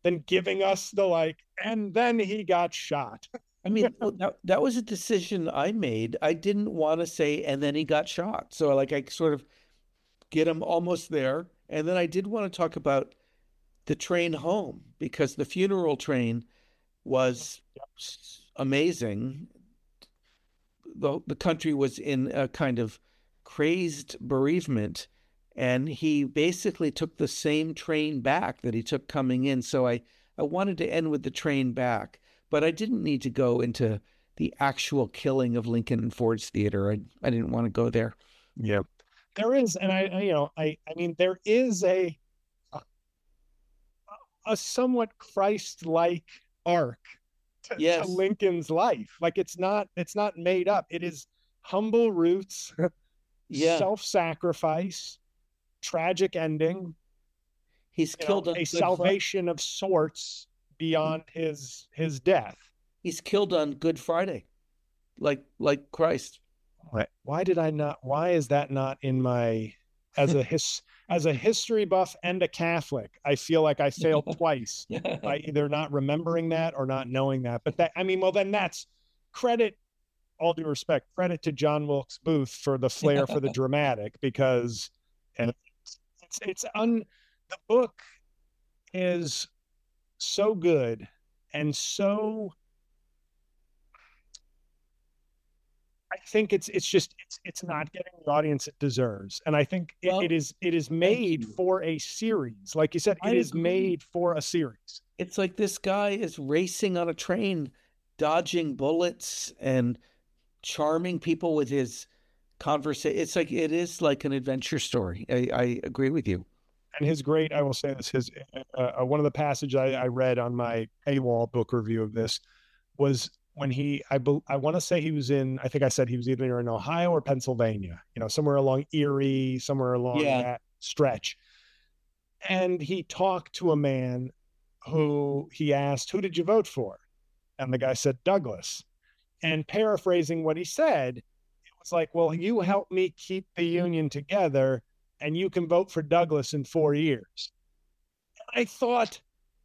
than giving us the like, and then he got shot. I mean, that, that was a decision I made. I didn't want to say, and then he got shot. So like I sort of get him almost there. And then I did want to talk about the train home, because the funeral train was amazing. The, the country was in a kind of crazed bereavement, and he basically took the same train back that he took coming in. So I, I wanted to end with the train back, but I didn't need to go into the actual killing of Lincoln and Ford's Theater. I, I didn't want to go there. Yeah, there is. And I, I you know, I, I mean, there is a, a, a somewhat Christ-like arc to, yes. to Lincoln's life. Like it's not, it's not made up. It is humble roots, yeah. self-sacrifice, tragic ending. He's killed know, on a salvation Friday. Of sorts beyond his his death. He's killed on Good Friday, like like Christ. Why, why did I not? Why is that not in my as a his as a history buff and a Catholic? I feel like I failed twice by either not remembering that or not knowing that. But that I mean, well, then that's credit. All due respect, credit to John Wilkes Booth for the flair for the dramatic, because and it's it's un the book is so good and so I think it's it's just it's it's not getting the audience it deserves. And I think it, well, it is it is made for a series. Like you said, it I is agree. made for a series. It's like this guy is racing on a train, dodging bullets and charming people with his conversation. It's like it is like an adventure story. I, I agree with you. And his great, I will say this, his uh, one of the passages I, I read on my paywall book review of this was when he, I, I want to say he was in, I think I said he was either in Ohio or Pennsylvania, you know, somewhere along Erie, somewhere along yeah. that stretch. And he talked to a man who he asked, who did you vote for? And the guy said, Douglas. And paraphrasing what he said, it was like, well, you helped me keep the Union together, and you can vote for Douglas in four years. I thought,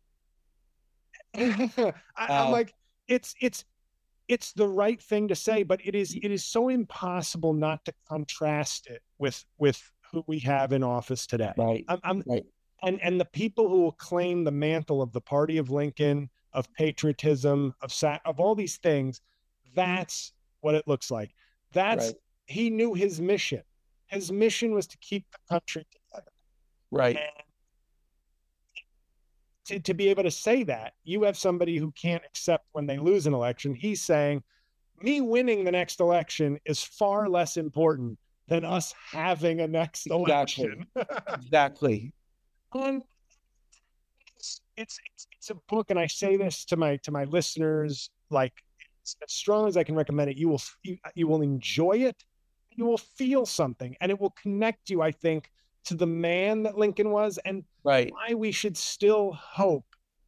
I, I'm like, it's it's it's the right thing to say, but it is it is so impossible not to contrast it with with who we have in office today. Right. I'm, I'm right. And and the people who will claim the mantle of the party of Lincoln, of patriotism, of sat of all these things, that's what it looks like. That's right. He knew his mission. His mission was to keep the country together. Right. And to, to be able to say that, you have somebody who can't accept when they lose an election. He's saying, me winning the next election is far less important than us having a next exactly. election. exactly. And it's, it's it's it's a book, and I say this to my to my listeners, like as strong as I can recommend it. You will you, you will enjoy it. You will feel something, and it will connect you, I think, to the man that Lincoln was, and right. why we should still hope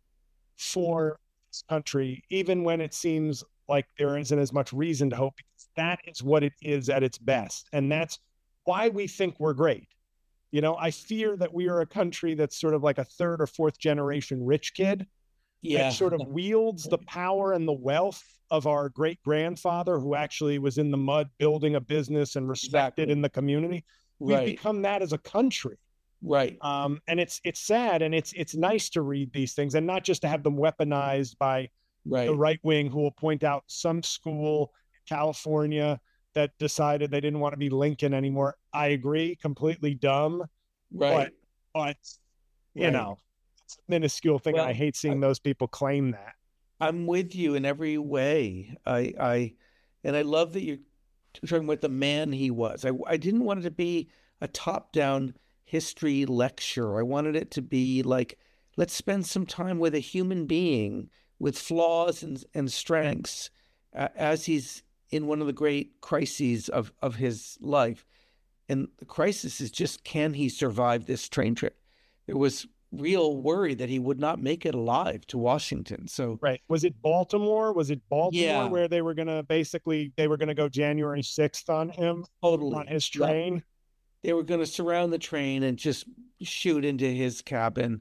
for this country, even when it seems like there isn't as much reason to hope, because that is what it is at its best. And that's why we think we're great. You know, I fear that we are a country that's sort of like a third or fourth generation rich kid. Yeah. That sort of wields the power and the wealth of our great grandfather, who actually was in the mud building a business and respected exactly. in the community. We've right. become that as a country. Right. Um, and it's it's sad, and it's it's nice to read these things, and not just to have them weaponized by right. the right wing, who will point out some school in California that decided they didn't want to be Lincoln anymore. I agree, completely dumb. Right. But, but you right. know, it's a minuscule thing. Well, and I hate seeing I, those people claim that. I'm with you in every way. I, I, and I love that you're talking about the man he was. I, I didn't want it to be a top-down history lecture. I wanted it to be like, let's spend some time with a human being with flaws and, and strengths uh, as he's in one of the great crises of, of his life. And the crisis is just, can he survive this train trip? There was real worry that he would not make it alive to Washington. So right. Was it Baltimore? Was it Baltimore yeah. where they were going to basically, they were going to go January sixth on him? Totally. On his train? Yeah. They were going to surround the train and just shoot into his cabin,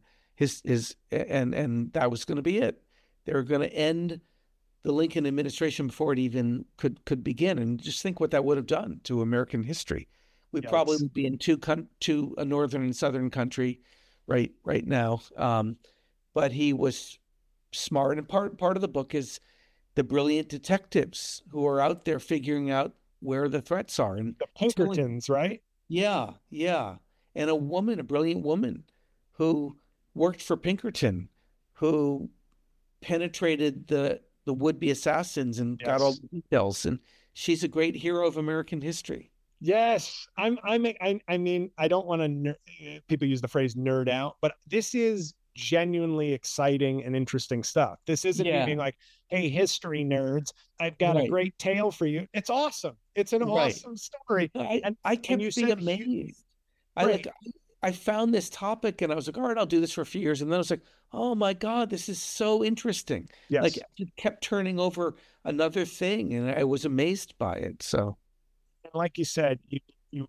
his his and and that was going to be it. They were going to end the Lincoln administration before it even could could begin. And just think what that would have done to American history. We'd Yikes. probably be in two two a northern and southern country right right now. Um, but he was smart, and part part of the book is the brilliant detectives who are out there figuring out where the threats are. And the Pinkertons, right? Yeah, yeah. And a woman, a brilliant woman who worked for Pinkerton, who penetrated the the would-be assassins and yes. got all the details. And she's a great hero of American history. Yes, I'm. I'm. I, I mean, I don't want to. Ner- people use the phrase "nerd out," but this is genuinely exciting and interesting stuff. This isn't yeah. me being like, "Hey, history nerds, I've got right. a great tale for you." It's awesome. It's an right. awesome story. I, and I kept and being amazed. You, I like. I found this topic, and I was like, "All right, I'll do this for a few years." And then I was like, "Oh my God, this is so interesting!" Yes. Like, it kept turning over another thing, and I was amazed by it. So. Like you said, you, you,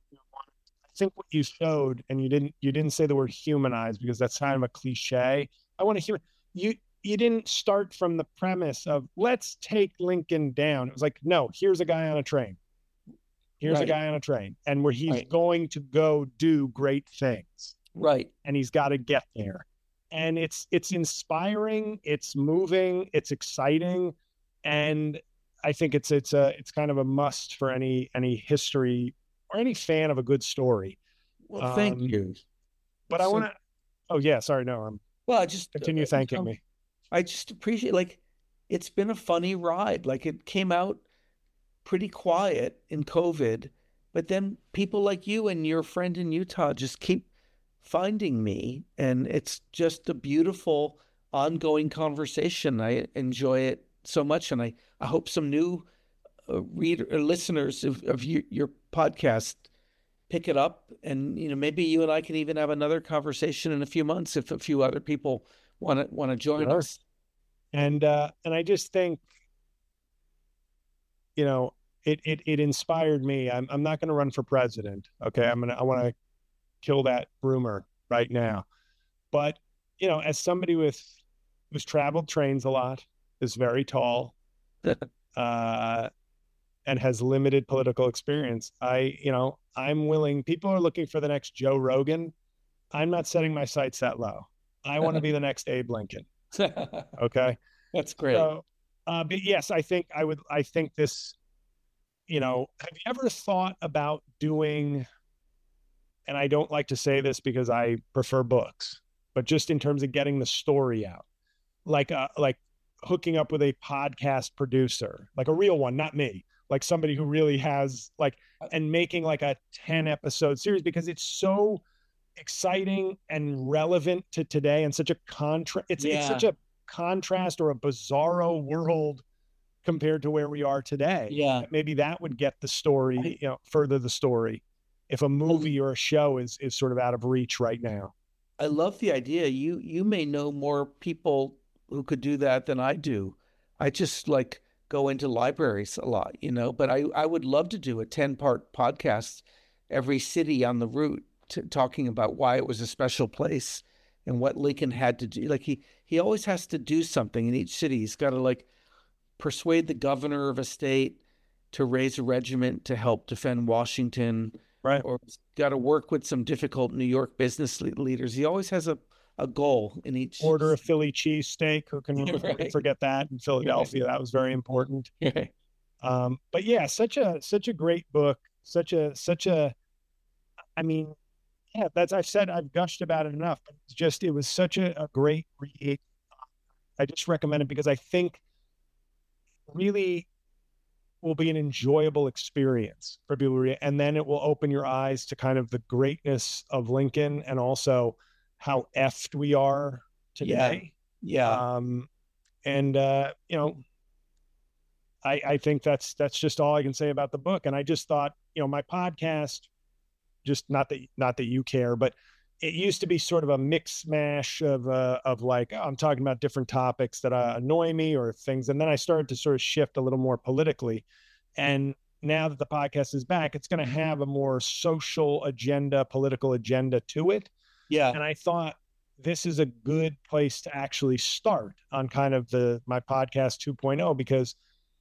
I think what you showed, and you didn't, you didn't say the word humanize because that's kind of a cliche. I want to hear you. You didn't start from the premise of let's take Lincoln down. It was like, no, here's a guy on a train. Here's right. a guy on a train, and where he's right. going to go do great things. Right. And he's got to get there. And it's it's inspiring. It's moving. It's exciting, and I think it's it's a it's kind of a must for any any history or any fan of a good story. Well, thank um, you. But so, I want to. Oh yeah, sorry, no. I'm. Well, I just continue uh, thanking um, me. I just appreciate like it's been a funny ride. Like it came out pretty quiet in COVID, but then people like you and your friend in Utah just keep finding me, and it's just a beautiful ongoing conversation. I enjoy it so much, and I, I hope some new uh, reader uh, listeners of, of you, your podcast pick it up, and you know maybe you and I can even have another conversation in a few months if a few other people want to want to join sure. us. And uh, and I just think, you know, it it it inspired me. I'm I'm not going to run for president. Okay, I'm gonna I want to kill that rumor right now. But you know, as somebody with who's traveled trains a lot, is very tall, uh, and has limited political experience. I, you know, I'm willing, people are looking for the next Joe Rogan. I'm not setting my sights that low. I want to be the next Abe Lincoln. Okay. That's great. So, uh, but yes, I think I would, I think this, you know, have you ever thought about doing, and I don't like to say this because I prefer books, but just in terms of getting the story out, like, uh, like, hooking up with a podcast producer, like a real one, not me, like somebody who really has like, and making like a ten episode series, because it's so exciting and relevant to today and such a contra it's, yeah. it's such a contrast or a bizarro world compared to where we are today. Yeah. Maybe that would get the story, you know, further the story if a movie or a show is, is sort of out of reach right now. I love the idea. You, you may know more people who could do that than I do. I just like go into libraries a lot, you know, but I, I would love to do a ten part podcast, every city on the route, to, talking about why it was a special place and what Lincoln had to do. Like he, he always has to do something in each city. He's got to like persuade the governor of a state to raise a regiment to help defend Washington. Right. Or he's got to work with some difficult New York business leaders. He always has a, a goal in each. Order a Philly cheesesteak. Who can right. forget that in Philadelphia? Right. That was very important. Right. Um, but yeah, such a such a great book. Such a such a. I mean, yeah, that's I've said I've gushed about it enough. But it's just it was such a, a great read. I just recommend it because I think really will be an enjoyable experience for people to read, and then it will open your eyes to kind of the greatness of Lincoln and also how effed we are today. Yeah. yeah. Um, and, uh, you know, I, I think that's, that's just all I can say about the book. And I just thought, you know, my podcast, just not that, not that you care, but it used to be sort of a mix mash of, uh, of like, oh, I'm talking about different topics that uh, annoy me or things. And then I started to sort of shift a little more politically. And now that the podcast is back, it's going to have a more social agenda, political agenda to it. Yeah. And I thought, this is a good place to actually start on kind of the my podcast two point oh, because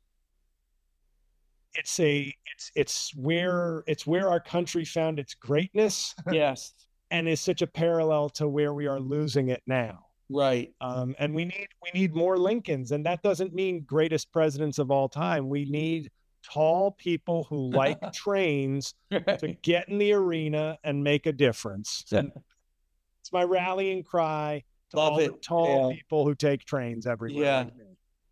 it's a it's it's where it's where our country found its greatness. Yes. And is such a parallel to where we are losing it now. Right. Um, and we need we need more Lincolns, and that doesn't mean greatest presidents of all time. We need tall people who like trains Right. to get in the arena and make a difference. And it's my rallying cry to Love all it. the tall Yeah. people who take trains everywhere. Yeah. Like me.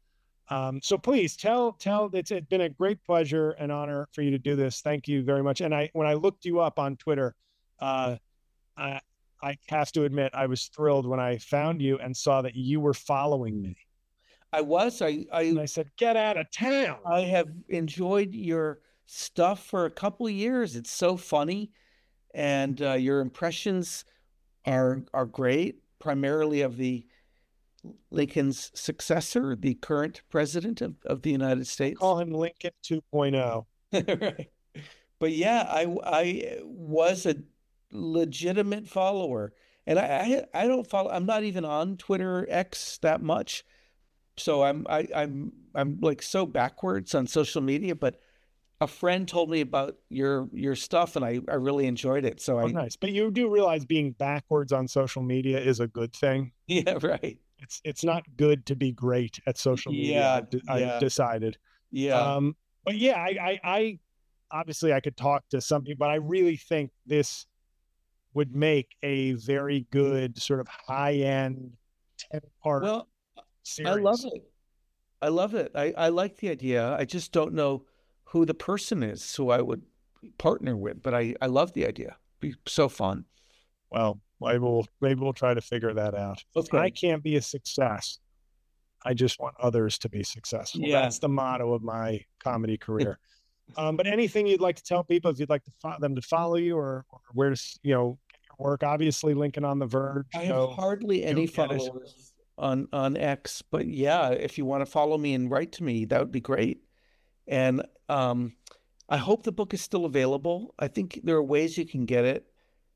Um, so please tell tell it's it's been a great pleasure and honor for you to do this. Thank you very much. And I when I looked you up on Twitter, uh, I I have to admit I was thrilled when I found you and saw that you were following me. I was. I And I I said, "Get out of town." I have enjoyed your stuff for a couple of years. It's so funny, and uh, your impressions are are great. Primarily of the Lincoln's successor, the current president of, of the United States. Call him Lincoln two point oh. Right. But yeah, I I was a legitimate follower, and I, I I don't follow. I'm not even on Twitter X that much, so I'm I I'm I'm like so backwards on social media. But a friend told me about your your stuff, and I I really enjoyed it. So Oh, I nice. But you do realize being backwards on social media is a good thing. yeah right It's it's not good to be great at social media. Yeah, I've, de- yeah. I've decided. yeah Um, but yeah, I, I I obviously I could talk to some people, but I really think this would make a very good sort of high end ten part well series. I love it. I love it. I I like the idea. I just don't know who the person is who I would partner with, but I I love the idea. Be so fun. Well, maybe we'll maybe we'll try to figure that out. Okay. I can't be a success. I just want others to be successful. Yeah. That's the motto of my comedy career. um, but anything you'd like to tell people, if you'd like to fo- them to follow you, or, or where to s- you know get your work? Obviously, Lincoln on the Verge. I have so hardly any go get it. followers on on X, but yeah, if you want to follow me and write to me, that would be great. And um, I hope the book is still available. I think there are ways you can get it.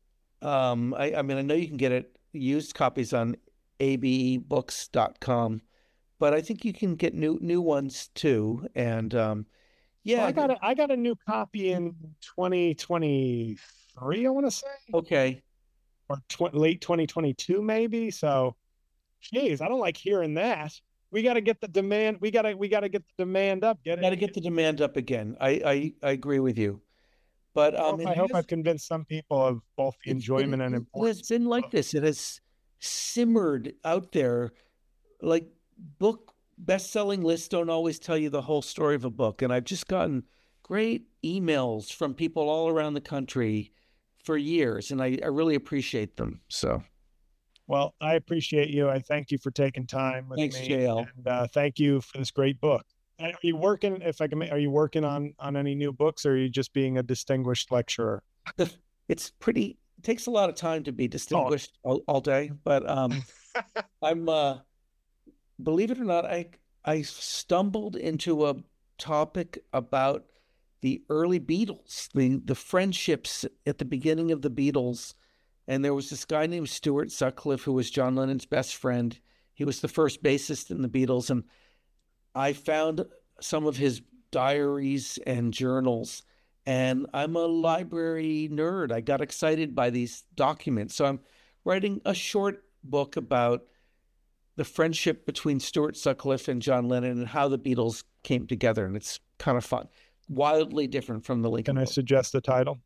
Um, I, I mean, I know you can get it used copies on a b e books dot com, but I think you can get new new ones too. And um, yeah, Well, I got a, I got a new copy in twenty twenty-three. I want to say, okay. or tw- late twenty twenty-two, maybe. So, geez, I don't like hearing that. We got to get the demand. We got to we got to get the demand up. Get Got to it. get the demand up again. I I, I agree with you, but I um, hope, it I hope has- I've convinced some people of both the it's enjoyment been- and It importance. has been like this. It has simmered out there. Like book best-selling lists don't always tell you the whole story of a book, and I've just gotten great emails from people all around the country for years, and I, I really appreciate them. So Well, I appreciate you. I thank you for taking time with Thanks, me. J L. And uh, thank you for this great book. And Are you working? If I can, ma- are you working on on any new books, or are you just being a distinguished lecturer? It's pretty. It takes a lot of time to be distinguished all, all day, but um, I'm. Uh, believe it or not, I I stumbled into a topic about the early Beatles, the the friendships at the beginning of the Beatles, and there was this guy named Stuart Sutcliffe who was John Lennon's best friend. He was the first bassist in the Beatles, and I found some of his diaries and journals. And I'm a library nerd. I got excited by these documents. So I'm writing a short book about the friendship between Stuart Sutcliffe and John Lennon and how the Beatles came together. And it's kind of fun, wildly different from the Lincoln Can I suggest the title?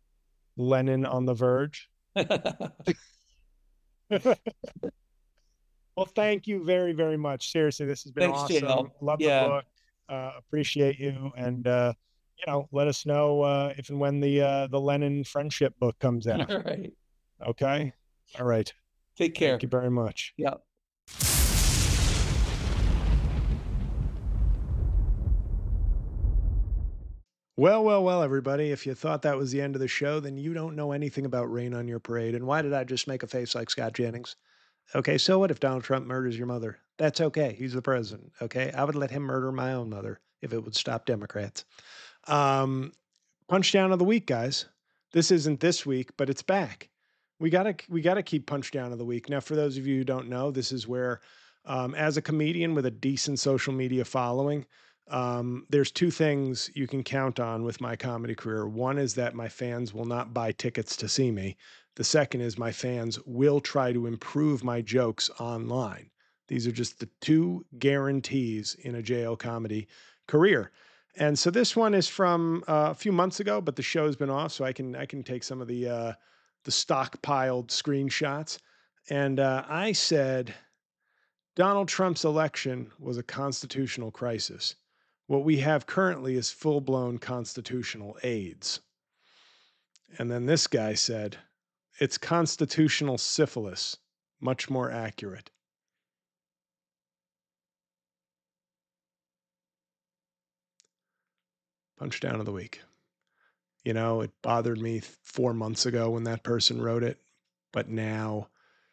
Lennon on the Verge. book. Well, thank you very, very much. Seriously, this has been Thanks, awesome. J L. Love Yeah. the book. Uh, appreciate you, and uh, you know, let us know uh, if and when the uh, the Lennon friendship book comes out. All right. Okay. All right. Take care. Thank you very much. Yeah. Well, well, well, everybody. If you thought that was the end of the show, then you don't know anything about Rain on Your Parade. And why did I just make a face like Scott Jennings? Okay, so what if Donald Trump murders your mother? That's okay. He's the president. Okay, I would let him murder my own mother if it would stop Democrats. Um, punch down of the week, guys. This isn't this week, but it's back. We gotta we gotta keep Punch Down of the Week. Now, for those of you who don't know, this is where, um, as a comedian with a decent social media following, um, there's two things you can count on with my comedy career. One is that my fans will not buy tickets to see me. The second is my fans will try to improve my jokes online. These are just the two guarantees in a J L comedy career. And so this one is from uh, a few months ago, but the show's been off, so I can I can take some of the uh, the stockpiled screenshots. And uh, I said, Donald Trump's election was a constitutional crisis. What we have currently is full blown constitutional AIDS. And then this guy said, it's constitutional syphilis, much more accurate. Punch Down of the Week. You know, it bothered me four months ago when that person wrote it, but now,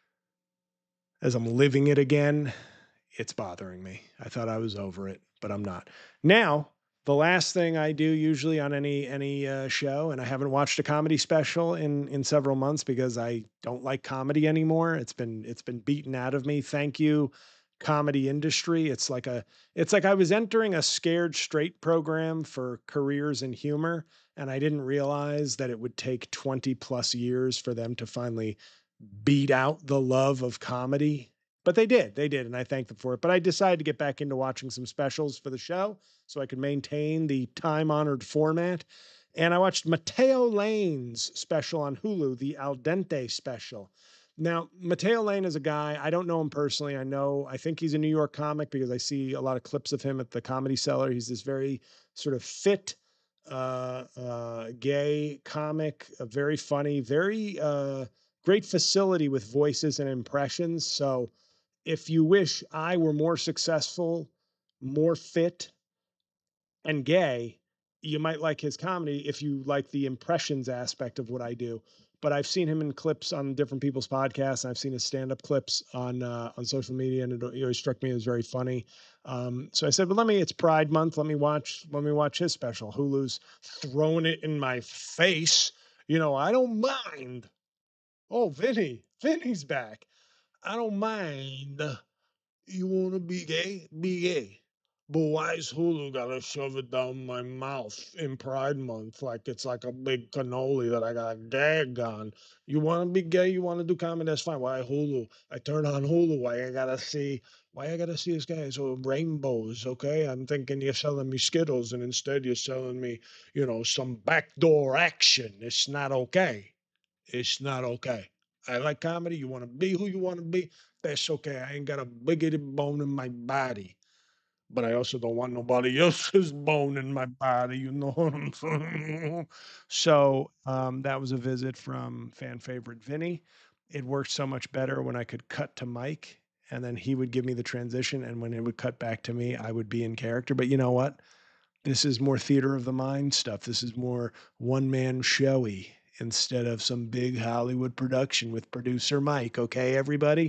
as I'm living it again, it's bothering me. I thought I was over it, but I'm not. Now, the last thing I do usually on any any uh, show, and I haven't watched a comedy special in in several months because I don't like comedy anymore. It's been it's been beaten out of me. Thank you, comedy industry. It's like a it's like I was entering a Scared Straight program for careers in humor, and I didn't realize that it would take twenty plus years for them to finally beat out the love of comedy. But they did, they did, and I thank them for it. But I decided to get back into watching some specials for the show so I could maintain the time honored format. And I watched Mateo Lane's special on Hulu, the Al Dente special. Now, Mateo Lane is a guy, I don't know him personally. I know, I think he's a New York comic because I see a lot of clips of him at the Comedy Cellar. He's this very sort of fit, uh, uh, gay comic, uh, very funny, very uh, great facility with voices and impressions. So, if you wish I were more successful, more fit, and gay, you might like his comedy if you like the impressions aspect of what I do. But I've seen him in clips on different people's podcasts. And I've seen his stand-up clips on uh, on social media, and it, it always struck me as very funny. Um, so I said, "Well, let me. It's Pride Month. Let me watch. Let me watch his special." Hulu's throwing it in my face. You know, I don't mind. Oh, Vinny, Vinny's back. I don't mind. You wanna be gay? Be gay. But why is Hulu gotta shove it down my mouth in Pride Month like it's like a big cannoli that I got a gag on? You wanna be gay? You wanna do comedy? That's fine. Why Hulu? I turn on Hulu. Why I gotta see? Why I gotta see this guy? So rainbows, okay? I'm thinking you're selling me Skittles, and instead you're selling me, you know, some backdoor action. It's not okay. It's not okay. I like comedy. You want to be who you want to be. That's okay. I ain't got a biggity bone in my body, but I also don't want nobody else's bone in my body. You know what I'm saying? So um, that was a visit from fan favorite Vinny. It worked so much better when I could cut to Mike and then he would give me the transition. And when it would cut back to me, I would be in character. But you know what? This is more theater of the mind stuff. This is more one man showy instead of some big Hollywood production with producer Mike. Okay, everybody.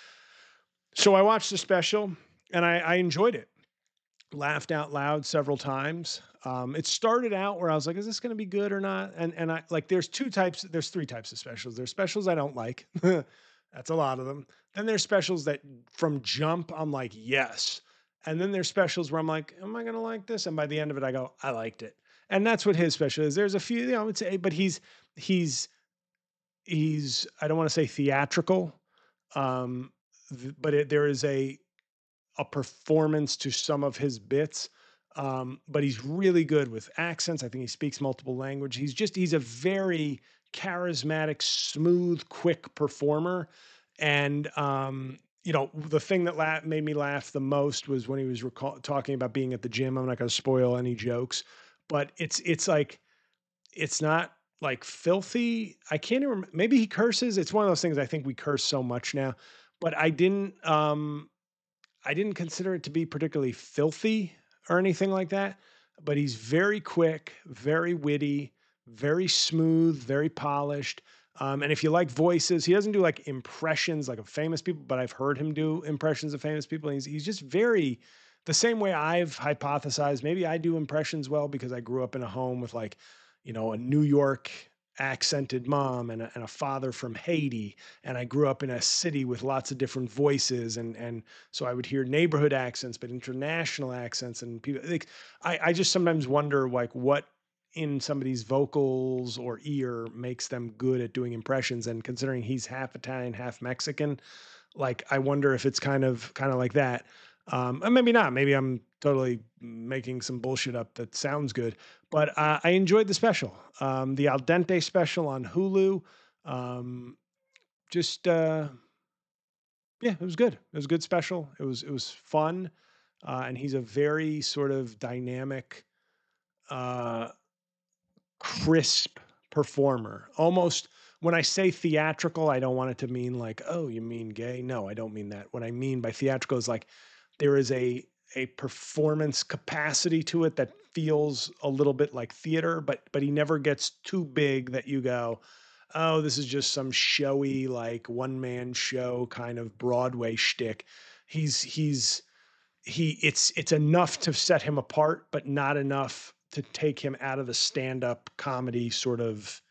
So I watched the special and I, I enjoyed it. Laughed out loud several times. Um, it started out where I was like, "Is this going to be good or not?" And and I like, there's two types. There's three types of specials. There's specials I don't like. That's a lot of them. Then there's specials that from jump I'm like, yes. And then there's specials where I'm like, "Am I going to like this?" And by the end of it, I go, "I liked it." And that's what his special is. There's a few, you know, I would say, but he's he's he's I don't want to say theatrical, um, th- but it, there is a a performance to some of his bits. Um, but he's really good with accents. I think he speaks multiple language. He's just he's a very charismatic, smooth, quick performer. And um, you know, the thing that la- made me laugh the most was when he was recall- talking about being at the gym. I'm not going to spoil any jokes, but it's it's like it's not like filthy. I can't even. Maybe he curses. It's one of those things. I think we curse so much now, but I didn't. Um, I didn't consider it to be particularly filthy or anything like that, but he's very quick, very witty, very smooth, very polished. Um, and if you like voices, he doesn't do like impressions like of famous people, but I've heard him do impressions of famous people. And he's he's just very the same way I've hypothesized. Maybe I do impressions well because I grew up in a home with like, you know, a New York accented mom and a, and a father from Haiti. And I grew up in a city with lots of different voices. And, and so I would hear neighborhood accents, but international accents and people like, I, I just sometimes wonder like what in somebody's vocals or ear makes them good at doing impressions. And considering he's half Italian, half Mexican, like I wonder if it's kind of kind of like that. Um, and maybe not. Maybe I'm totally making some bullshit up that sounds good. But uh, I enjoyed the special, um, the Al Dente special on Hulu. Um, just uh, yeah, it was good. It was a good special. It was it was fun, uh, and he's a very sort of dynamic, uh, crisp performer. Almost when I say theatrical, I don't want it to mean like, oh, you mean gay? No, I don't mean that. What I mean by theatrical is like there is a a performance capacity to it that feels a little bit like theater, but but he never gets too big that you go, oh, this is just some showy like one man show kind of Broadway shtick. He's he's he it's it's enough to set him apart, but not enough to take him out of the stand-up comedy sort of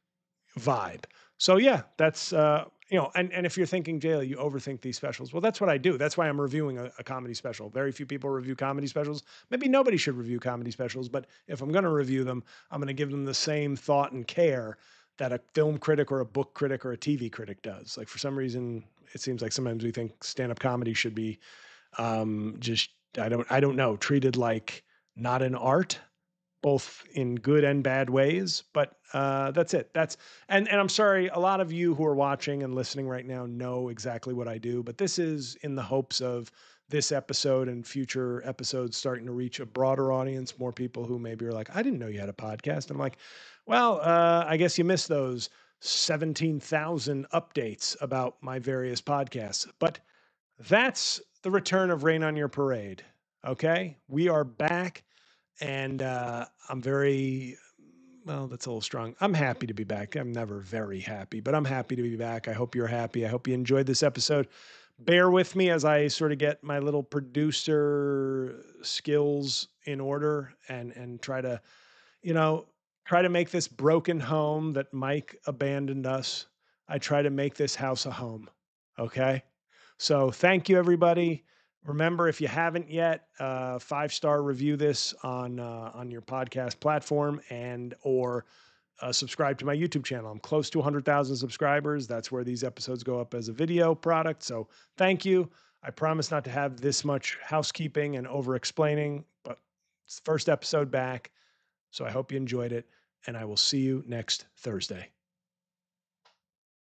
vibe. So yeah, that's uh, you know, and and if you're thinking, Jayla, you overthink these specials. Well, that's what I do. That's why I'm reviewing a, a comedy special. Very few people review comedy specials. Maybe nobody should review comedy specials, but if I'm going to review them, I'm going to give them the same thought and care that a film critic or a book critic or a T V critic does. Like for some reason, it seems like sometimes we think stand-up comedy should be um, just I don't I don't know treated like not an art, both in good and bad ways. But uh, that's it. That's and and I'm sorry, a lot of you who are watching and listening right now know exactly what I do, but this is in the hopes of this episode and future episodes starting to reach a broader audience, more people who maybe are like, I didn't know you had a podcast. I'm like, well, uh, I guess you missed those seventeen thousand updates about my various podcasts. But that's the return of Rain on Your Parade. Okay. We are back and uh, I'm very, well, that's a little strong. I'm happy to be back. I'm never very happy, but I'm happy to be back. I hope you're happy. I hope you enjoyed this episode. Bear with me as I sort of get my little producer skills in order and, and try to, you know, try to make this broken home that Mike abandoned us. I try to make this house a home. Okay. So thank you, everybody. Remember, if you haven't yet, uh, five star review this on uh, on your podcast platform and or uh, subscribe to my YouTube channel. I'm close to one hundred thousand subscribers. That's where these episodes go up as a video product. So thank you. I promise not to have this much housekeeping and over explaining, but it's the first episode back. So I hope you enjoyed it, and I will see you next Thursday.